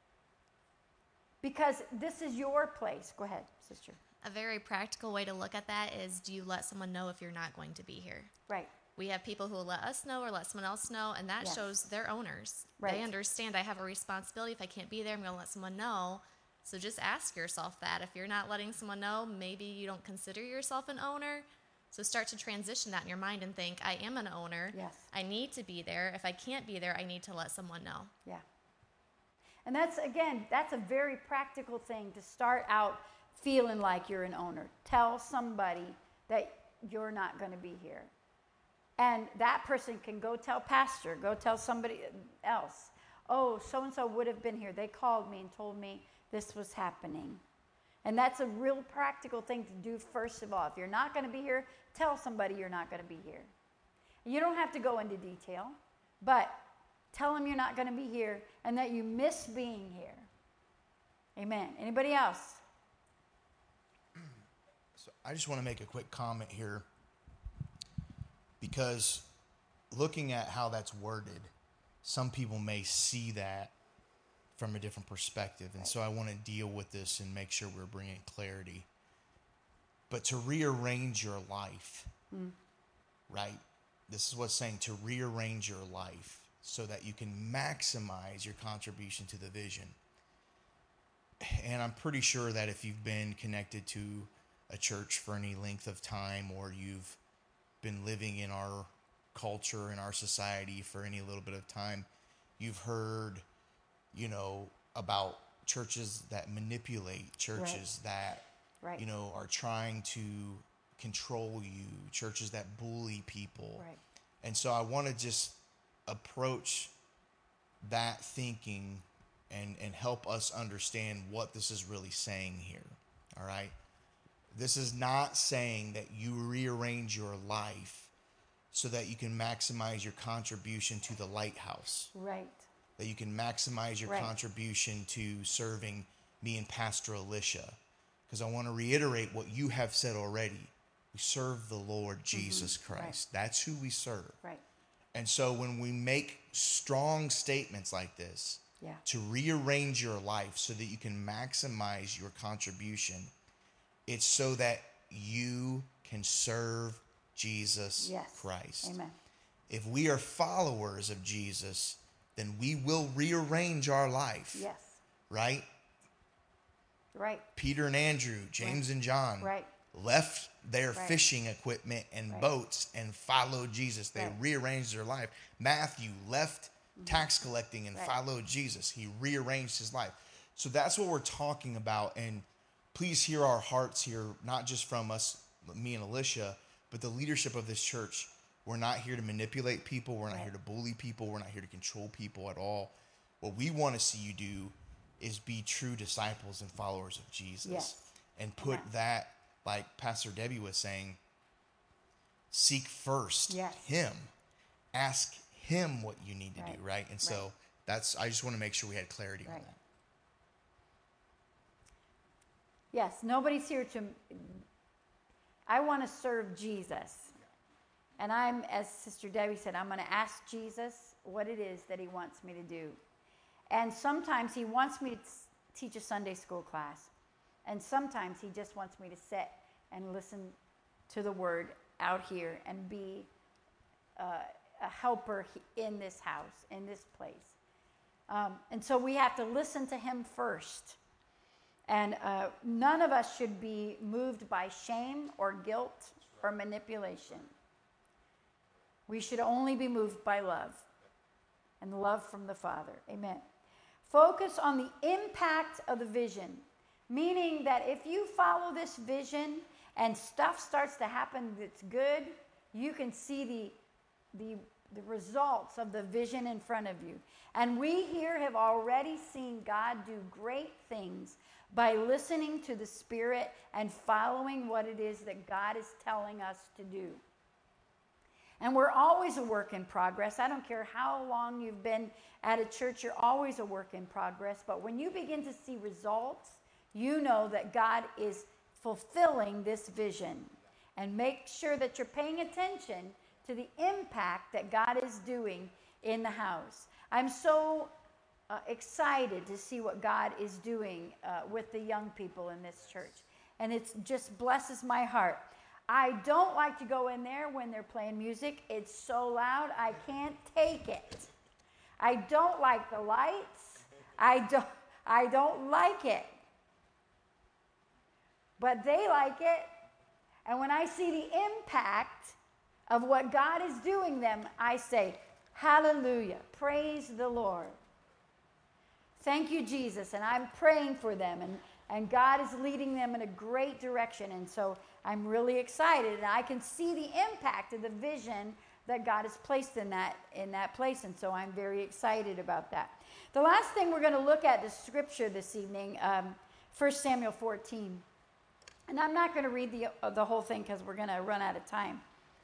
Because this is your place. Go ahead, sister. A very practical way to look at that is, do you let someone know if you're not going to be here? Right. We have people who will let us know or let someone else know, and that Yes. shows they're owners. Right. They understand I have a responsibility. If I can't be there, I'm going to let someone know. So just ask yourself that. If you're not letting someone know, maybe you don't consider yourself an owner. So start to transition that in your mind and think, I am an owner. Yes. I need to be there. If I can't be there, I need to let someone know. Yeah. And that's, again, that's a very practical thing to start out feeling like you're an owner. Tell somebody that you're not going to be here. And that person can go tell pastor, go tell somebody else. Oh, so-and-so would have been here. They called me and told me this was happening. And that's a real practical thing to do first of all. If you're not going to be here, tell somebody you're not going to be here. You don't have to go into detail, but tell them you're not going to be here and that you miss being here. Amen. Anybody else? So I just want to make a quick comment here, because looking at how that's worded, some people may see that from a different perspective. And so I want to deal with this and make sure we're bringing clarity. But to rearrange your life, mm. right? This is what's saying, to rearrange your life so that you can maximize your contribution to the vision. And I'm pretty sure that if you've been connected to a church for any length of time, or you've been living in our culture, in our society for any little bit of time, you've heard, you know, about churches that manipulate, churches right. that, right. you know, are trying to control you, churches that bully people. Right. And so I want to just approach that thinking and, and help us understand what this is really saying here. All right. This is not saying that you rearrange your life so that you can maximize your contribution to the lighthouse. Right. That you can maximize your right. contribution to serving me and Pastor Alicia. Because I want to reiterate what you have said already. We serve the Lord Jesus mm-hmm. Christ. Right. That's who we serve. Right. And so when we make strong statements like this, yeah. to rearrange your life so that you can maximize your contribution, it's so that you can serve Jesus yes. Christ. Amen. If we are followers of Jesus, then we will rearrange our life. Yes. Right? Right. Peter and Andrew, James right. and John right. left their right. fishing equipment and right. boats and followed Jesus. They right. rearranged their life. Matthew left mm-hmm. tax collecting and right. followed Jesus. He rearranged his life. So that's what we're talking about. And please hear our hearts here, not just from us, me and Alicia, but the leadership of this church. We're not here to manipulate people. We're not right. here to bully people. We're not here to control people at all. What we want to see you do is be true disciples and followers of Jesus. Yes. And put Amen. that, like Pastor Debbie was saying, seek first yes. him. Ask him what you need to right. do, right? And right. so that's, I just want to make sure we had clarity right. on that. Yes, nobody's here to, I want to serve Jesus. And I'm, as Sister Debbie said, I'm going to ask Jesus what it is that he wants me to do. And sometimes he wants me to teach a Sunday school class. And sometimes he just wants me to sit and listen to the word out here and be uh, a helper in this house, in this place. Um, and so we have to listen to him first. And uh, none of us should be moved by shame or guilt or manipulation. We should only be moved by love and love from the Father. Amen. Focus on the impact of the vision, meaning that if you follow this vision and stuff starts to happen that's good, you can see the, the, the results of the vision in front of you. And we here have already seen God do great things by listening to the Spirit and following what it is that God is telling us to do. And we're always a work in progress. I don't care how long you've been at a church, you're always a work in progress. But when you begin to see results, you know that God is fulfilling this vision. And make sure that you're paying attention to the impact that God is doing in the house. I'm so uh, excited to see what God is doing uh, with the young people in this church. And it just blesses my heart. I don't like to go in there when they're playing music. It's so loud, I can't take it. I don't like the lights. I don't, I don't like it. But they like it. And when I see the impact of what God is doing them, I say, hallelujah, praise the Lord. Thank you, Jesus. And I'm praying for them. And, and God is leading them in a great direction. And so I'm really excited, and I can see the impact of the vision that God has placed in that in that place, and so I'm very excited about that. The last thing we're going to look at is scripture this evening, um, First Samuel fourteen. And I'm not going to read the, uh, the whole thing because we're going to run out of time.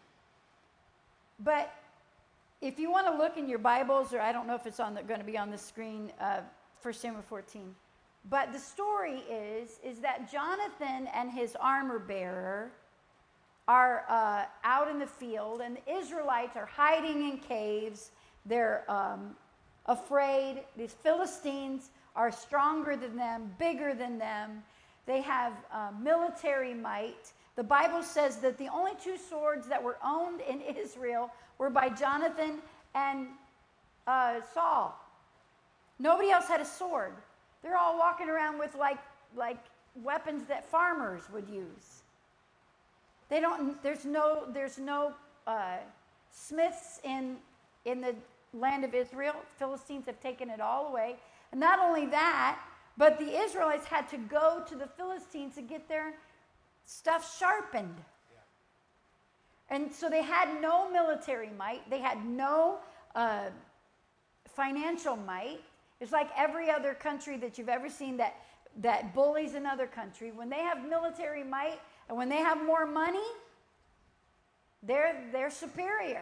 But if you want to look in your Bibles, or I don't know if it's on the, going to be on the screen, uh, First Samuel fourteen. But the story is, is that Jonathan and his armor bearer are uh, out in the field, and the Israelites are hiding in caves. They're um, afraid. These Philistines are stronger than them, bigger than them. They have uh, military might. The Bible says that the only two swords that were owned in Israel were by Jonathan and uh, Saul. Nobody else had a sword. They're all walking around with like, like weapons that farmers would use. They don't. There's no. There's no uh, smiths in in the land of Israel. Philistines have taken it all away. And not only that, but the Israelites had to go to the Philistines to get their stuff sharpened. Yeah. And so they had no military might. They had no uh, financial might. It's like every other country that you've ever seen that, that bullies another country. When they have military might and when they have more money, they're, they're superior.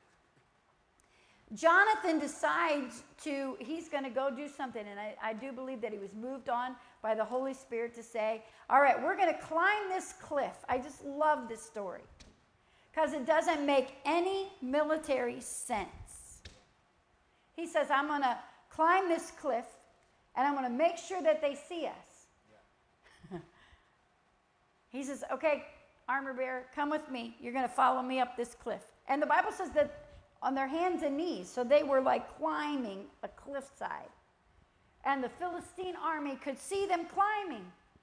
Jonathan decides to, he's going to go do something. And I, I do believe that he was moved on by the Holy Spirit to say, all right, we're going to climb this cliff. I just love this story because it doesn't make any military sense. He says, I'm going to climb this cliff, and I'm going to make sure that they see us. Yeah. He says, okay, armor bearer, come with me. You're going to follow me up this cliff. And the Bible says that on their hands and knees, so they were like climbing a cliffside. And the Philistine army could see them climbing.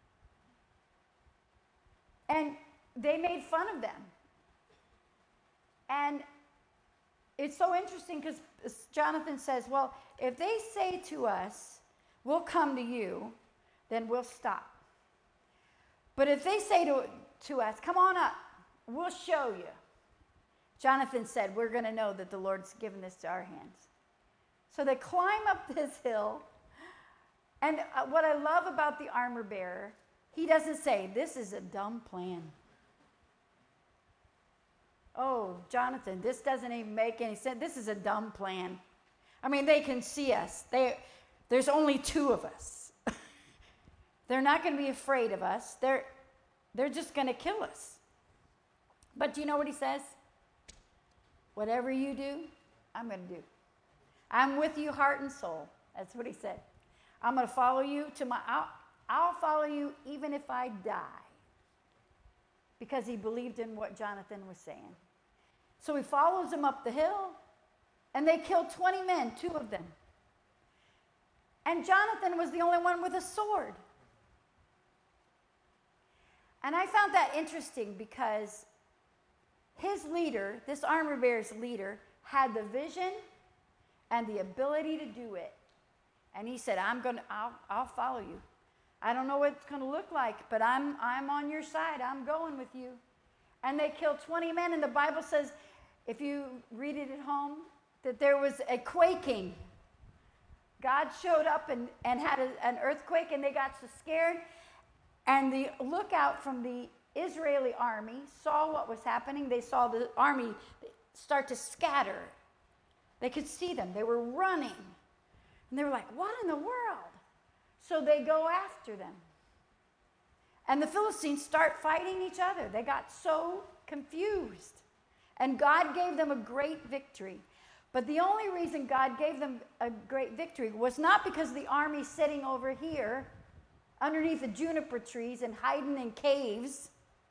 And they made fun of them. And it's so interesting because Jonathan says, well, if they say to us, we'll come to you, then we'll stop. But if they say to, to us, come on up, we'll show you. Jonathan said, we're going to know that the Lord's given this to our hands. So they climb up this hill. And uh, what I love about the armor bearer, he doesn't say, this is a dumb plan. Oh, Jonathan, this doesn't even make any sense. This is a dumb plan. I mean, they can see us. They, there's only two of us. They're not going to be afraid of us. They're, they're just going to kill us. But do you know what he says? whatever you do, I'm going to do. I'm with you heart and soul. That's what he said. I'm going to follow you to my, I'll, I'll follow you even if I die. Because he believed in what Jonathan was saying. So he follows him up the hill, and they killed twenty men, two of them. And Jonathan was the only one with a sword. And I found that interesting because his leader, this armor bearer's leader, had the vision and the ability to do it. And he said, I'm gonna, I'll, I'll follow you. I don't know what it's gonna look like, but I'm, I'm on your side. I'm going with you. And they killed twenty men, and the Bible says, if you read it at home, that there was a quaking. God showed up and, and had a, an earthquake, and they got so scared. And the lookout from the Israeli army saw what was happening. They saw the army start to scatter. They could see them. They were running. And they were like, what in the world? So they go after them. And the Philistines start fighting each other. They got so confused. And God gave them a great victory. But the only reason God gave them a great victory was not because the army sitting over here underneath the juniper trees and hiding in caves.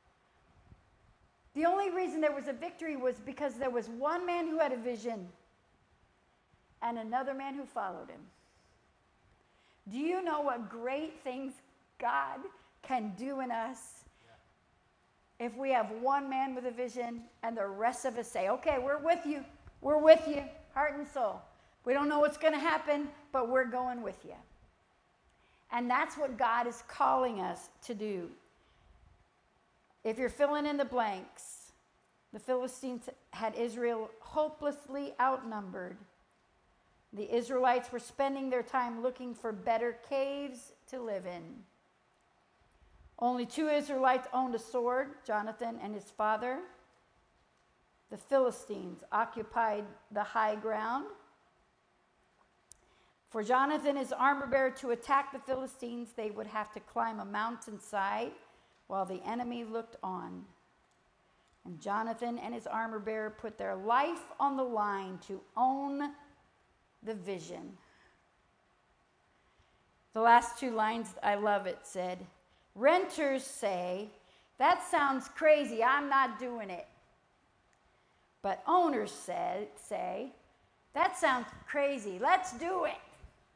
The only reason there was a victory was because there was one man who had a vision and another man who followed him. Do you know what great things God can do in us if we have one man with a vision and the rest of us say, okay, we're with you. We're with you, heart and soul. We don't know what's going to happen, but we're going with you. And that's what God is calling us to do. If you're filling in the blanks, the Philistines had Israel hopelessly outnumbered. The Israelites were spending their time looking for better caves to live in. Only two Israelites owned a sword, Jonathan and his father. The Philistines occupied the high ground. For Jonathan, his armor bearer, to attack the Philistines, they would have to climb a mountainside while the enemy looked on. And Jonathan and his armor bearer put their life on the line to own the vision. The last two lines, I love it, said, renters say, that sounds crazy, I'm not doing it. But owners say, say, that sounds crazy, let's do it.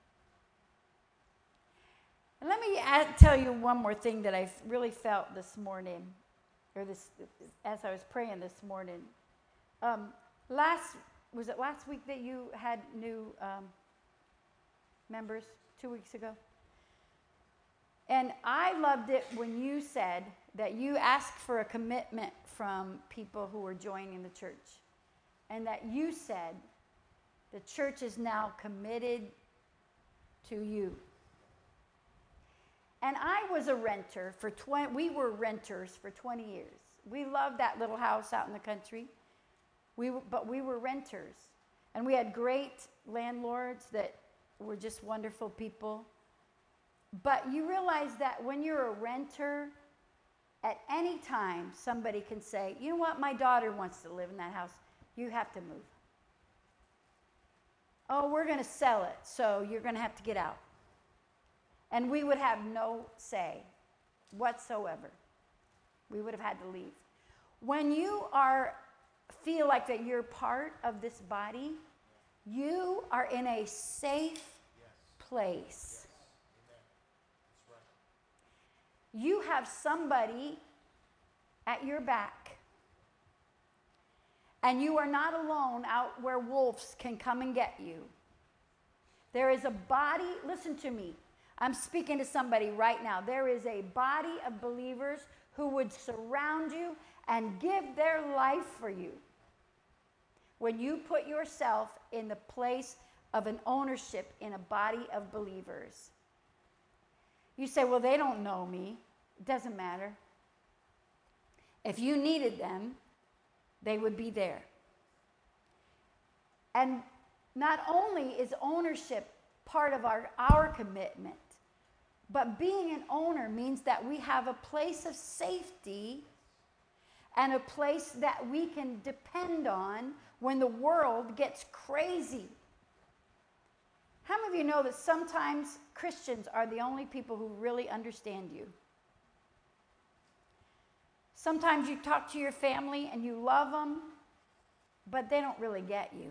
And let me add, tell you one more thing that I really felt this morning, or this as I was praying this morning. Um, last, was it last week that you had new um, members, two weeks ago? And I loved it when you said that you asked for a commitment from people who were joining the church. And that you said the church is now committed to you. And I was a renter for twenty, we were renters for twenty years. We loved that little house out in the country. We, but we were renters. And we had great landlords that were just wonderful people. But you realize that when you're a renter, at any time somebody can say, you know what, my daughter wants to live in that house. You have to move. Oh, we're going to sell it, so you're going to have to get out. And we would have no say whatsoever. We would have had to leave. When you are feel like that you're part of this body, you are in a safe place. You have somebody at your back. And you are not alone out where wolves can come and get you. There is a body, listen to me. I'm speaking to somebody right now. There is a body of believers who would surround you and give their life for you. When you put yourself in the place of an ownership in a body of believers. You say, well, they don't know me. It doesn't matter. If you needed them, they would be there. And not only is ownership part of our, our commitment, but being an owner means that we have a place of safety and a place that we can depend on when the world gets crazy. How many of you know that sometimes Christians are the only people who really understand you? Sometimes you talk to your family and you love them, but they don't really get you.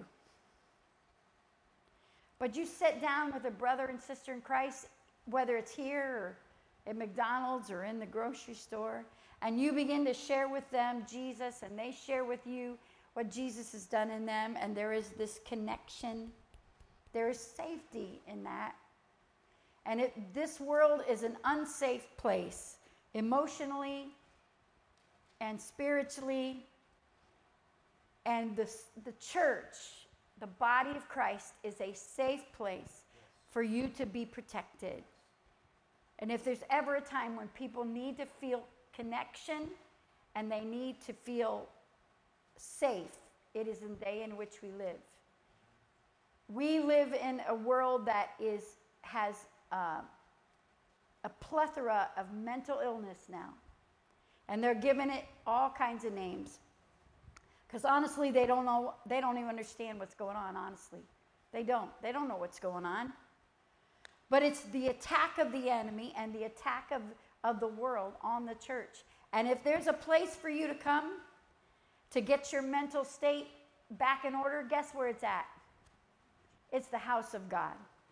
But you sit down with a brother and sister in Christ, whether it's here or at McDonald's or in the grocery store, and you begin to share with them Jesus, and they share with you what Jesus has done in them, and there is this connection. There is safety in that. And it, this world is an unsafe place, emotionally and spiritually. And the, the church, the body of Christ, is a safe place for you to be protected. And if there's ever a time when people need to feel connection and they need to feel safe, it is in the day in which we live. We live in a world that is has uh, a plethora of mental illness now. And they're giving it all kinds of names. Because honestly, they don't know, they don't even understand what's going on, honestly. They don't. They don't know what's going on. But it's the attack of the enemy and the attack of, of the world on the church. And if there's a place for you to come to get your mental state back in order, guess where it's at? It's the house of God.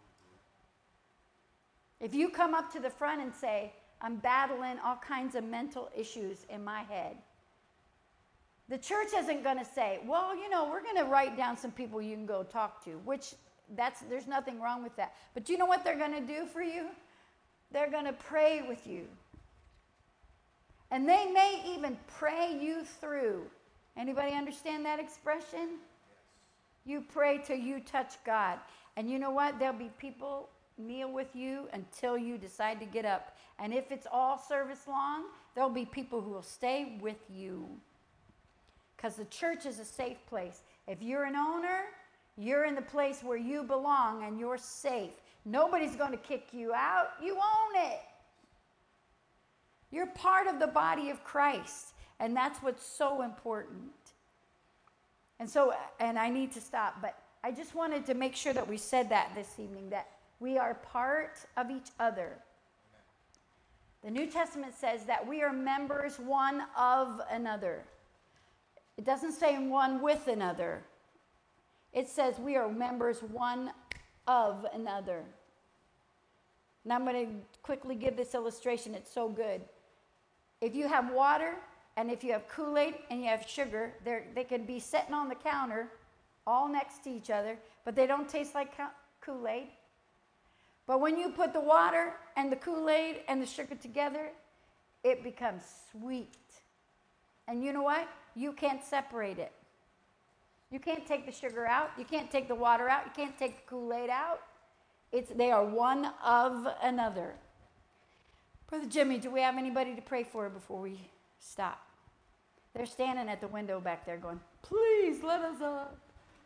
If you come up to the front and say, I'm battling all kinds of mental issues in my head, the church isn't going to say, well, you know, we're going to write down some people you can go talk to, which that's there's nothing wrong with that. But you know what they're going to do for you? They're going to pray with you. And they may even pray you through. Anybody understand that expression? You pray till you touch God. And you know what? There'll be people kneel with you until you decide to get up. And if it's all service long, there'll be people who will stay with you. Because the church is a safe place. If you're an owner, you're in the place where you belong and you're safe. Nobody's going to kick you out. You own it. You're part of the body of Christ. And that's what's so important. And so, and I need to stop, but I just wanted to make sure that we said that this evening, that we are part of each other. The New Testament says that we are members one of another. It doesn't say one with another. It says we are members one of another. Now I'm going to quickly give this illustration. It's so good. If you have water and if you have Kool-Aid and you have sugar, they can be sitting on the counter all next to each other, but they don't taste like Kool-Aid. But when you put the water and the Kool-Aid and the sugar together, it becomes sweet. And you know what? You can't separate it. You can't take the sugar out. You can't take the water out. You can't take the Kool-Aid out. It's, they are one of another. Brother Jimmy, do we have anybody to pray for before we stop? They're standing at the window back there going, please let us up.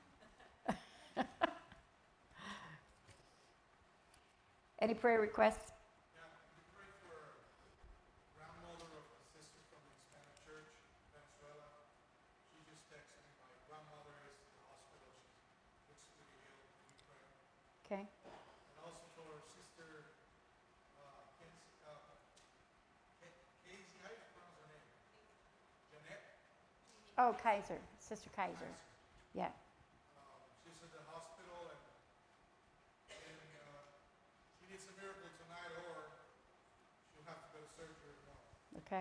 Any prayer requests? Yeah, we pray for a grandmother of a sister from the Hispanic Church, Venezuela. She just texted me, my grandmother is in the hospital. She looks pretty ill. We pray. Okay. And also for sister uh, Kenzie, uh, Casey, how do you pronounce her name? Jeanette? Oh, Kaiser, Sister Kaiser. Kaiser. Yeah. Um, she's in the hospital and, and uh, she needs a miracle tonight or she'll have to go to surgery tomorrow. Okay.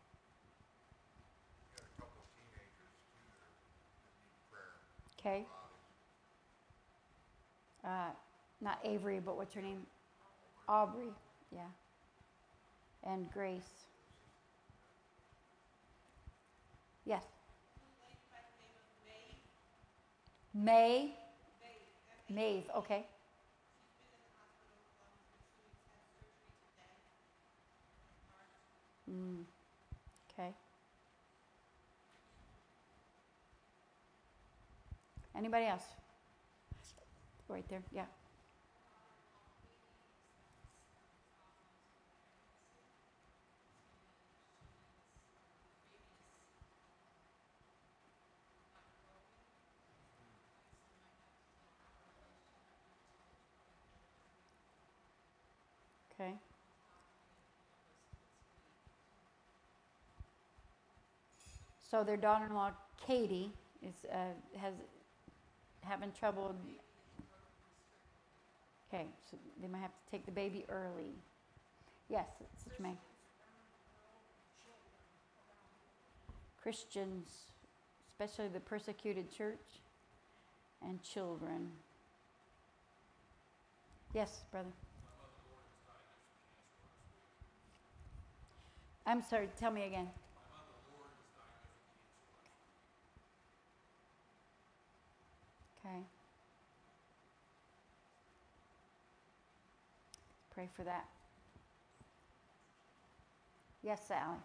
We got a couple of teenagers too that, are, that need prayer. Okay. Uh, not Avery, but what's her name? Aubrey. Yeah. And Grace. Yes. May. Maeve. Okay. Mm. Okay. Anybody else? Right there. Yeah. Okay. So their daughter-in-law, Katie, is uh, has having trouble. Okay, so they might have to take the baby early. Yes, Sister May. Christians, especially the persecuted church, and children. Yes, brother. I'm sorry, tell me again. Okay. Pray for that. Yes, Sally.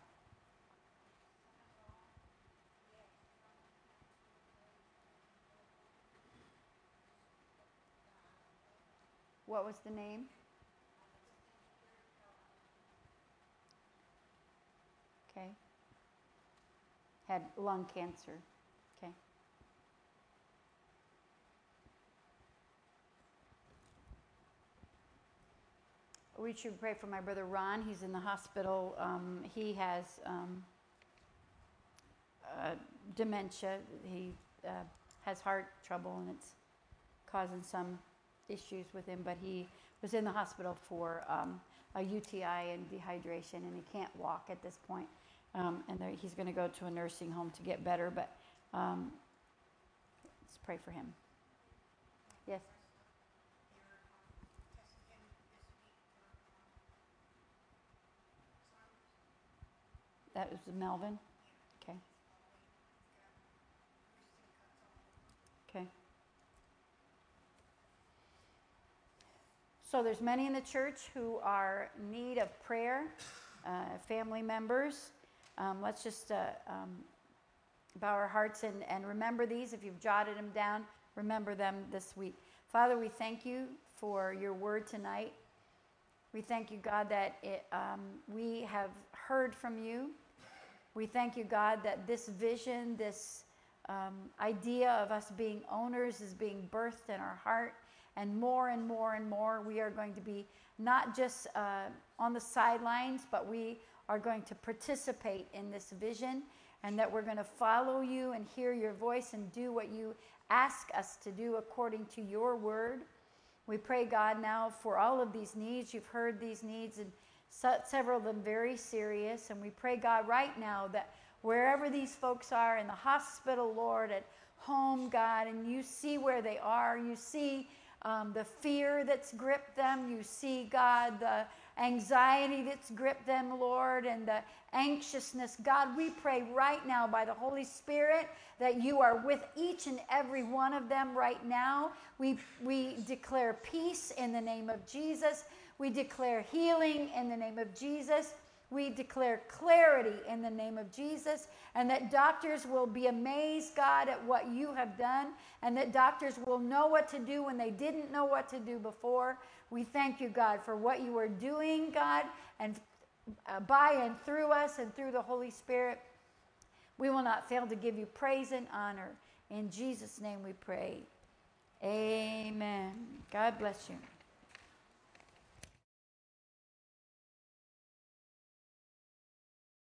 What was the name? Okay. Had lung cancer. Okay. We should pray for my brother Ron. He's in the hospital. Um, he has um, uh, dementia. He uh, has heart trouble, and it's causing some issues with him. But he was in the hospital for um, a U T I and dehydration, and he can't walk at this point. Um, and he's going to go to a nursing home to get better. But um, let's pray for him. Yes. That was Melvin? Okay. Okay. So there's many in the church who are in need of prayer, uh, family members. Um, let's just uh, um, bow our hearts and, and remember these. If you've jotted them down, remember them this week. Father, we thank you for your word tonight. We thank you, God, that it, um, we have heard from you. We thank you, God, that this vision, this um, idea of us being owners is being birthed in our heart. And more and more and more, we are going to be not just uh, on the sidelines, but we are going to participate in this vision, and that we're going to follow you and hear your voice and do what you ask us to do according to your word. We pray, God, now for all of these needs. You've heard these needs, and several of them very serious. And we pray, God, right now that wherever these folks are, in the hospital, Lord, at home, God, and you see where they are. You see um, the fear that's gripped them. You see, God, the anxiety that's gripped them, Lord, and the anxiousness. God, we pray right now by the Holy Spirit that you are with each and every one of them right now. We, we declare peace in the name of Jesus. We declare healing in the name of Jesus. We declare clarity in the name of Jesus, and that doctors will be amazed, God, at what you have done, and that doctors will know what to do when they didn't know what to do before. We thank you, God, for what you are doing, God, and uh, by and through us and through the Holy Spirit. We will not fail to give you praise and honor. In Jesus' name we pray. Amen. God bless you.